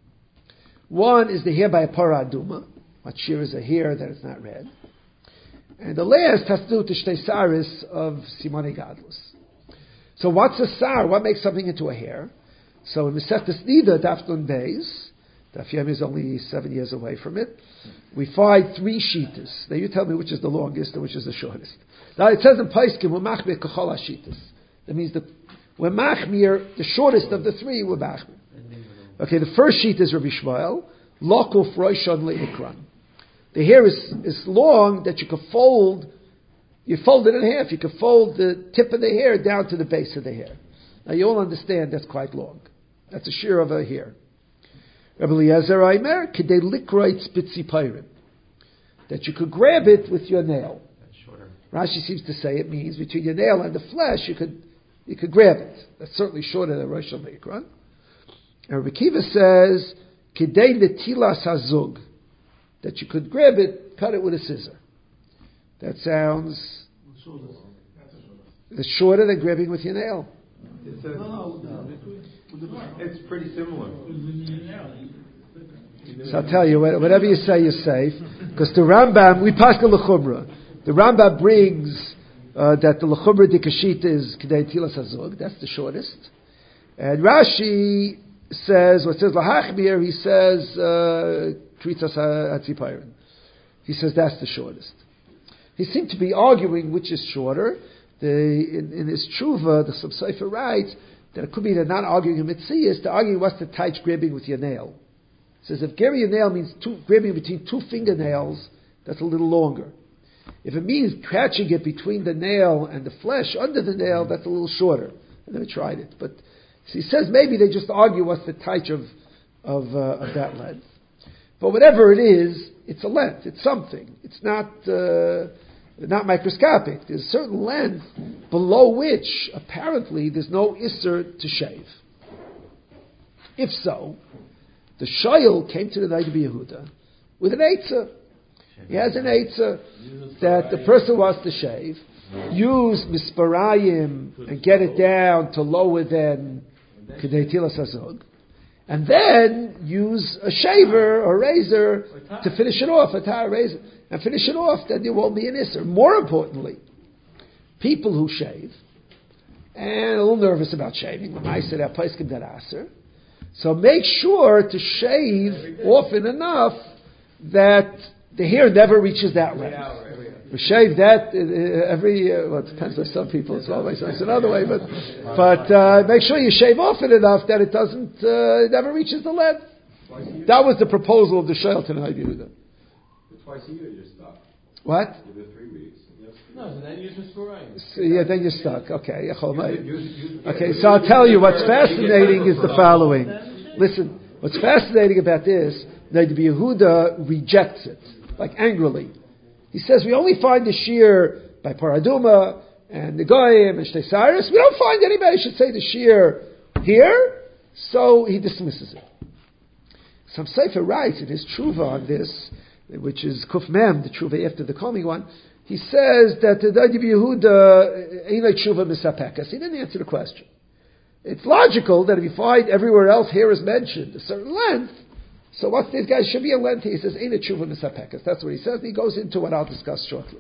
One is the hair by a Para Aduma. Machir is a hair that is not red. And the last has to do with the Shtei Saris of Simone Gadlus. So what's a sar? What makes something into a hair? So in Mesechtes Nida, Daf Nun Beis, Daf Yem is only seven years away from it, we find three shitas. Now you tell me which is the longest and which is the shortest. Now it says in Paiskim, we're machmir kachol hashitas. That means that we're machmir, the shortest of the three, we're machmir. Okay, the first sheet is Rabbi Shmuel, lokuf roishon leikran. The hair is, is long that you could fold, you fold it in half, you could fold the tip of the hair down to the base of the hair. Now you all understand that's quite long. That's a shear of a hair. Rabbi Eliezer Aimer, kedei likroit spitzi pairim. That you could grab it with your nail. That's shorter. Rashi seems to say it means between your nail and the flesh, you could you could grab it. That's certainly shorter than Rosh Hashanah. And Rabbi Kiva says, kedei netilas hazug. That you could grab it, cut it with a scissor. That sounds it's shorter than grabbing with your nail. It's, a, it's pretty similar. So I'll tell you, whatever you say, you're safe. Because the Rambam, we pass the L'chumra. The Rambam brings uh, that the L'chumra dikashita is Kedei Tilas Hazug. That's the shortest. And Rashi says, what says Lahachmir, he says, Kritzas Hatzipayrin. He says that's the shortest. He seemed to be arguing which is shorter. The, in, in his tshuva, the Subseifer writes that it could be they're not arguing a mitzias, they're arguing what's the taich grabbing with your nail. It says if grabbing your nail means two, grabbing between two fingernails, that's a little longer. If it means catching it between the nail and the flesh under the nail, that's a little shorter. I never tried it, but so he says maybe they just argue what's the taich of of, uh, of that length. But whatever it is, it's a length. It's something. It's not uh, not microscopic. There's a certain length below which apparently there's no isser to shave. If so, the shoyl came to the Noda B'Yehuda with an eitzah. He has an eitzah that the person wants to shave, use misparayim and get it down to lower than kedei tilas hazog, and then use a shaver or razor to finish it off, a tire razor, and finish it off, then there won't be an isser. More importantly, people who shave, and a little nervous about shaving, when I said that place can that aser, so make sure to shave often enough that the hair never reaches that length. We shave that uh, every, uh, well, it depends on some people, it's always it's another way, but but uh, make sure you shave often enough that it doesn't, uh, it never reaches the length. That was the proposal of the Shoyl to the Noda B'Yehuda. Twice a year you're stuck. What? You do three weeks. No, so then you're just right. So, yeah, then you're stuck. Okay, okay. So I'll tell you what's fascinating is the following. Listen, what's fascinating about this, Noda B'Yehuda rejects it, like angrily. He says we only find the shear by Paraduma and the Goyim and Shtei Cyrus. We don't find anybody should say the shear here, so he dismisses it. Some Sefer writes in his tshuva on this, which is Kuf Mem, the tshuva after the coming one. He says that the Noda B'Yehuda ain't tshuva misapekas. He didn't answer the question. It's logical that if you find everywhere else hair is mentioned a certain length, so what's this guy? Should be a length. He says, ain't a tshuva misapekas. That's what he says. And he goes into what I'll discuss shortly.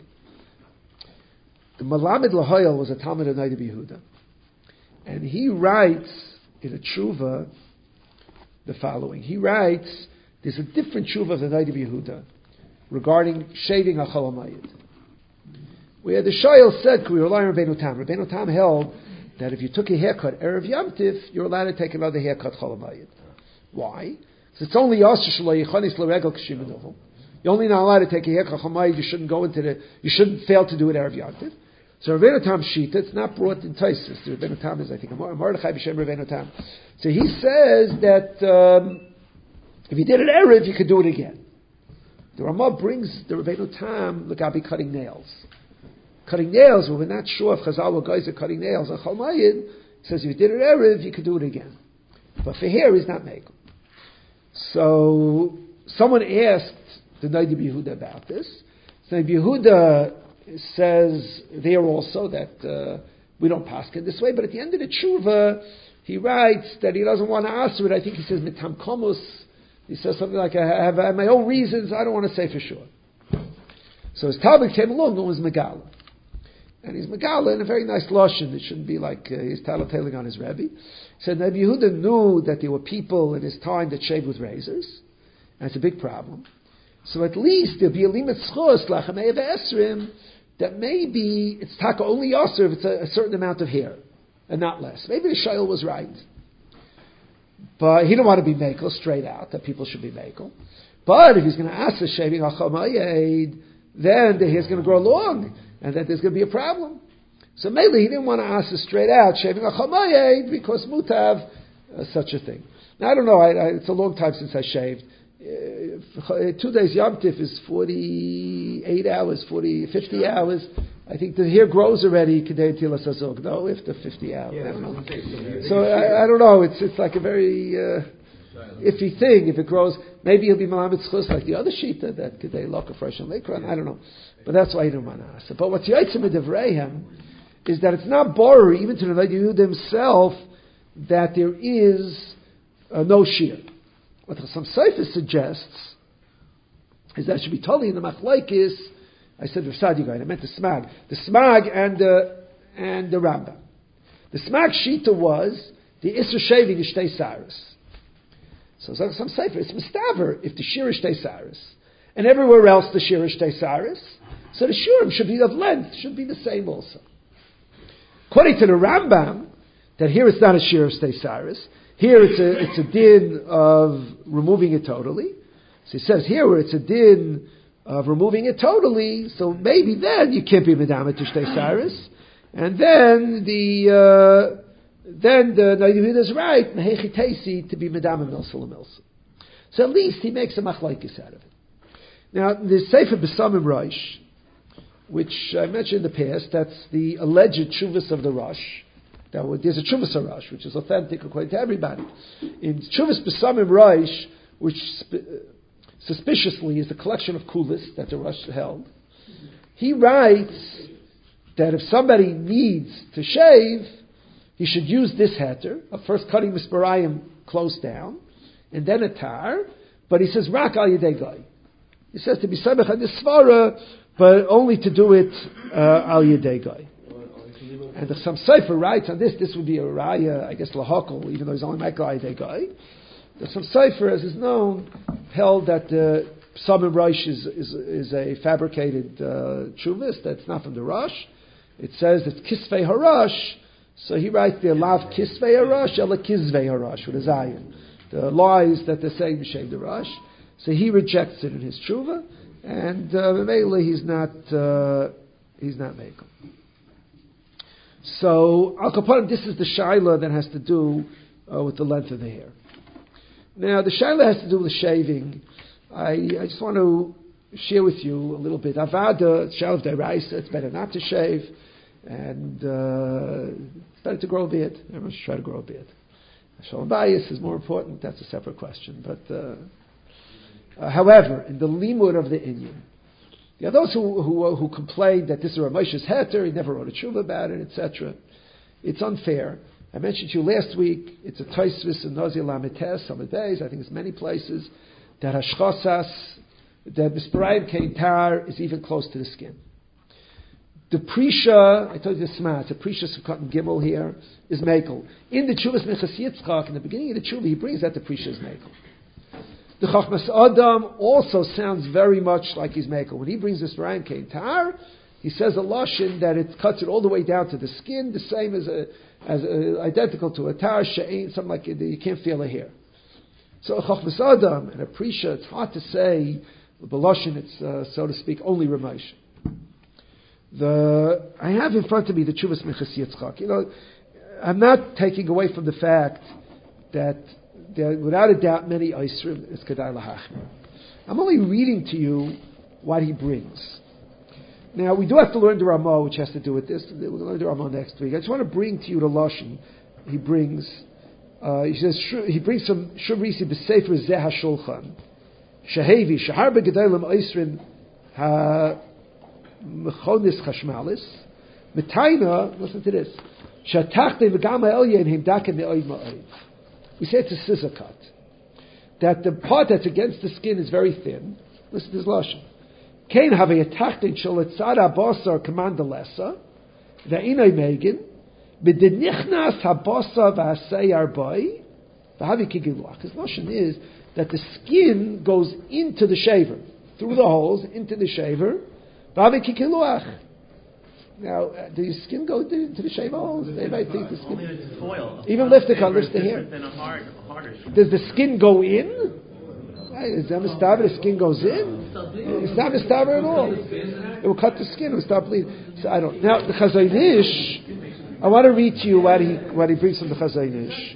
The Malamed Lahoyel was a Talmud of Noda B'Yehuda. And he writes in a tshuva the following. He writes, there's a different tshuva of the Noda B'Yehuda regarding shaving a chol hamayid. Where the Shoyl said, we rely on Rabbeinu Tam. Rabbeinu Tam held that if you took a haircut Erev Yom Tif, you're allowed to take another haircut chol hamayid. Why? So it's only you're only not allowed to take a haircut chamayid. You shouldn't go into the. You shouldn't fail to do it erev yantiv. So Rabbeinu Tam shita. It's not brought in Taisus. Rabbeinu Tam is, I think, a Mordechai b'shem Rabbeinu Tam. So he says that um, if you did it erev, you could do it again. The Ramah brings the Rabbeinu Tam l'gabi cutting nails. Cutting nails. Well, we're not sure if Chazal or guys are cutting nails on chamayid. He says if you did it erev, you could do it again. But for hair, he's not making. So someone asked the Noda B'Yehuda about this. So Noda B'Yehuda says there also that uh, we don't paskin this way, but at the end of the tshuva, he writes that he doesn't want to answer it. I think he says mitam komus. He says something like, I have, I have my own reasons, I don't want to say for sure. So his Talmud came along and was Megala. And he's Megala in a very nice lashon. It shouldn't be like uh, he's tattling on his Rebbe. He said Noda B'Yehuda knew that there were people in his time that shaved with razors, and it's a big problem. So at least there'll be a limit schos lachamei v'esrim that maybe it's taka only yasser if it's a, a certain amount of hair and not less. Maybe the Shoyl was right, but he didn't want to be mekel straight out that people should be mekel. But if he's going to ask the shaving achamayid, then the hair's going to grow long, and then there's going to be a problem. So maybe he didn't want to ask us straight out, shaving a chamayed, because mutav, uh, such a thing. Now, I don't know, I, I, it's a long time since I shaved. Uh, two days Yom Tif is forty-eight hours, forty, fifty hours. I think the hair grows already, Kedei Tilas Hazog, no, after fifty hours. Yeah, I don't know. So I, I don't know, it's it's like a very uh, iffy thing. If it grows, maybe he'll be Malamed Schus like the other Shita, that Kedei Loka Fresh and Lekran, I don't know. But that's why he didn't want to ask it. But what's Yaitza Midavrehem is that it's not borrowed even to the Noda B'Yehuda himself that there is uh, no shear. What some Sefer suggests is that it should be totally in the Machlaikis. I said Rasadi guy, I meant the Smag. The Smag and the and the Rambam. The Smag Shita was the Isser shaving is Shtei Saris. So some Sefer, it's Mistaver if the shear is Shtei Saris. And everywhere else the shear is Shtei Saris. So the shurim should be of length, should be the same also. According to the Rambam, that here it's not a shear of steisaris. Here it's a it's a din of removing it totally. So he says here where it's a din of removing it totally, so maybe then you can't be medama to steisaris, and then the uh, then the Naidu is right mehechi teisi to be medama milsa lemilsa. So at least he makes a machlokes out of it. Now the Sefer B'samim Rosh, which I mentioned in the past, that's the alleged Chuvas of the Rosh. That would, there's a Chuvas of Rosh, which is authentic according to everybody. In Chuvas B'samim Rosh, which sp- suspiciously is the collection of kulis that the Rosh held, he writes that if somebody needs to shave, he should use this heter of first cutting misparayim close down, and then a tar, but he says rak al yedei goy. He says to be samech on this svara, but only to do it uh, al yedei goy. And if some sefer writes on this, this would be a raya, I guess lahakol, even though he's only mak al yedei goy. There's some sefer, as is known, held that the uh, Samim Rosh is, is is a fabricated uh, chuvas that's not from the Rosh. It says it's kisvei harash, so he writes the lav kisvei harash ela kizvei harash with a zayin. The lies that they're saying b'shem the Rosh. So he rejects it in his tshuva, and uh, mainly he's not uh, he's not making. So al kapanim, this is the shaila that has to do uh, with the length of the hair. Now the shaila has to do with shaving. I, I just want to share with you a little bit. Avada, shaila of deraisa, it's better not to shave, and uh, it's better to grow a beard. Everyone should try to grow a beard. Shalom bayis is more important. That's a separate question. But uh, uh, however, in the limud of the inyan, there are those who who, who complain that this is Ramosha's heter. He never wrote a tshuva about it, et cetera. It's unfair. I mentioned to you last week. It's a taisvis and Nazir Lamites, some days. I think it's many places that hashchasas, that misparayim keitar is even close to the skin. The Prisha, I told you the Sma, it's a Prisha Sukkot Gimel here, is Mekel. In the Chuvas Minchas Yitzchak, in the beginning of the Chuvah, he brings that the Prisha is Mekel. The Chachmas Adam also sounds very much like he's Mekel. When he brings this Ryan Keitar, he says a Lashon that it cuts it all the way down to the skin, the same as a, as a, identical to a Tar, She'ain, something like it, you can't feel a hair. So a Chachmas Adam and a Prisha, it's hard to say, the Lashon, it's, uh, so to speak, only Ramesh. The I have in front of me the Chuvas Minchas Yitzchak. You know, I'm not taking away from the fact that there are, without a doubt, many Eisrim is Kedai Lahachmir. I'm only reading to you what he brings. Now, we do have to learn the Ramah, which has to do with this. We're going to learn the Ramah next week. I just want to bring to you the Lashon he brings. Uh, he says he brings some Shumrisi b'Sefer Zeh HaShulchan Shehevi Shahar beGedalim Eisrim Ha. Mechonis chashmalis, Metaina. Listen to this. Shatachte v'gam ha'elyen him daken me'oid ma'oid. We say it's a scissor cut. That the part that's against the skin is very thin. Listen to this lashon. Kain havayatachte sholitzara basar kamandalesa ve'inay megin b'denichnas habasa v'asei arboi v'havi kigiluach. His lashon is that the skin goes into the shaver through the holes into the shaver. Now, uh, does your skin go into the shave holes? They might think the skin. It's foil. Even lift the lift the hair. Than a hard, harder skin. Does the skin go in? Is that mistaber? The skin goes in? It's not mistaber at all. It will cut the skin. It will start bleeding. So I don't. Now the Chazon Ish. I want to read to you what he what he brings from the Chazon Ish.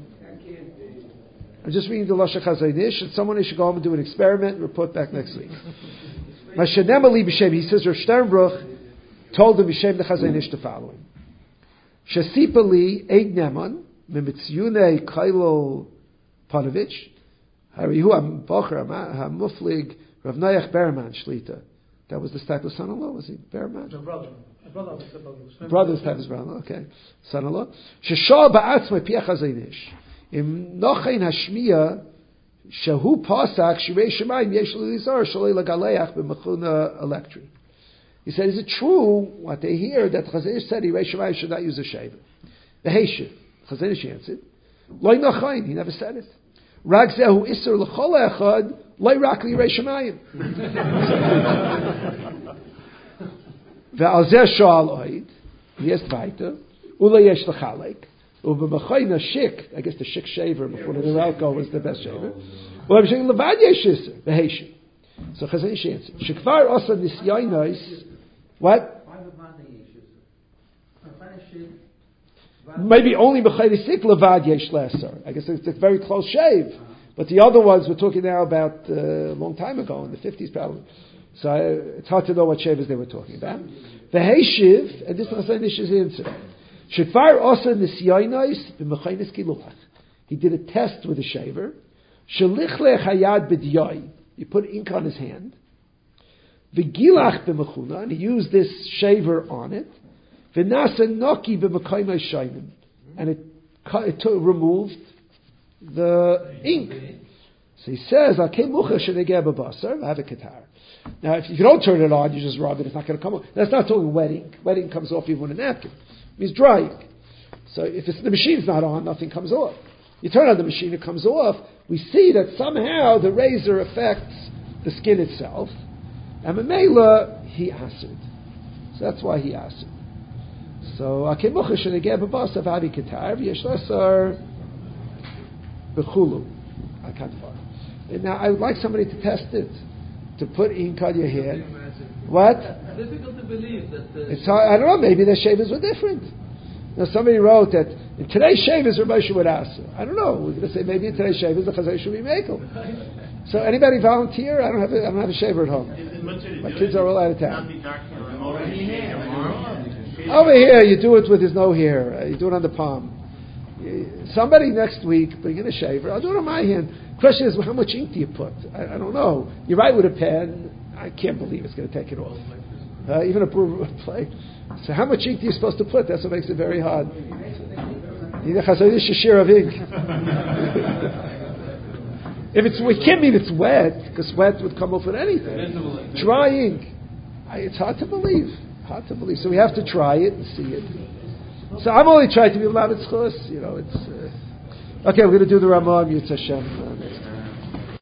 I'm just reading the Lashon Chazon Ish, and someone should go home and do an experiment and report back next week. He says Rav Sternbruch told him B'Shem the Chazon Ish the following: Shasipali Eid Neman Mimitziune Kailo Panovich Harihu Bocher Hamuflig Rav Noach Berman Shlita. That was the type of son-in-law. Was he Berman? No, brother. Brother was the brother's type of brother. Okay, son-in-law. Sheshah Ba'atzma Pia Chazon Ish Im Nochain Hashmiya. Shahu Pasak Shirei Shemayim Yesh Lizar Shalei Lagaleach B'Mechuna Electri. He said, is it true what they hear that Chazon Ish said Yirei Shemayim should not use a shaver? The Heishiv. Chazon Ish answered, Loi Nachayin. He never said it. Rag Zehu Isser L'Chol Echad Loi Rak Yirei Shemayim. Ve'al Zeh Shal Oid. He asked weiter. Ula Yesh L'Chalek. Ubemachayna shik, I guess the shik shaver before the Ralko was the best shaver. Well, I'm saying levadye shiser beheshin. So Chazon Ish answered, shekvar osa nisyainais. What? Maybe only b'chayre sik levadye shleser. I guess it's a very close shave. But the other ones we're talking now about uh, a long time ago in the fifties probably. So I, it's hard to know what shavers they were talking about. The Heishiv, and this is Chazon Ish's answer. Shekvar osa nisyainais b'mechaynes kiluach. He did a test with a shaver. Shalich lechayad b'dyai. You put ink on his hand. V'gilach b'mechuna, and he used this shaver on it. V'nasa noki b'mekaymai shaynim, and it, it took, removed the ink. So he says, "Al kemucha shenegeh b'basar, I have a katar." Now, if you don't turn it on, you just rub it. It's not going to come off. That's not talking wet ink. Wet ink comes off even with a napkin. It means dry ink. So if it's, the machine's not on, nothing comes off. You turn on the machine, it comes off. We see that somehow the razor affects the skin itself. And Mamela, he answered. So that's why he answered. So, Akemucha shenegeh b'basar v'avi katar v'yeshlesar b'chulu. I can't find it. Now, I would like somebody to test it. To put ink on your hand. What? It's difficult to believe that. Uh, it's hard, I don't know. Maybe their shavers were different. Now somebody wrote that in today's shavers, Rav Moshe would ask. I don't know. We're going to say maybe in today's shavers the Chazon should be makel. So anybody volunteer? I don't have. A, I don't have a shaver at home. My kids are all out of town. Over here, you do it with his no hair. Uh, you do it on the palm. Somebody next week bring in a shaver. I'll do it on my hand. Question is, well, how much ink do you put? I, I don't know. You write with a pen. I can't believe it's going to take it off. Uh, even a brewer would play. So how much ink are you supposed to put? That's what makes it very hard. You need a Chazon Ish share of ink. If it's, it can't mean it's wet, because wet would come off with anything. Dry ink. I, it's hard to believe. Hard to believe. So we have to try it and see it. So I'm only trying to be Lamed Schus. You know, it's... Uh, okay, we're going to do the Ramah Yitz Hashem uh, next time.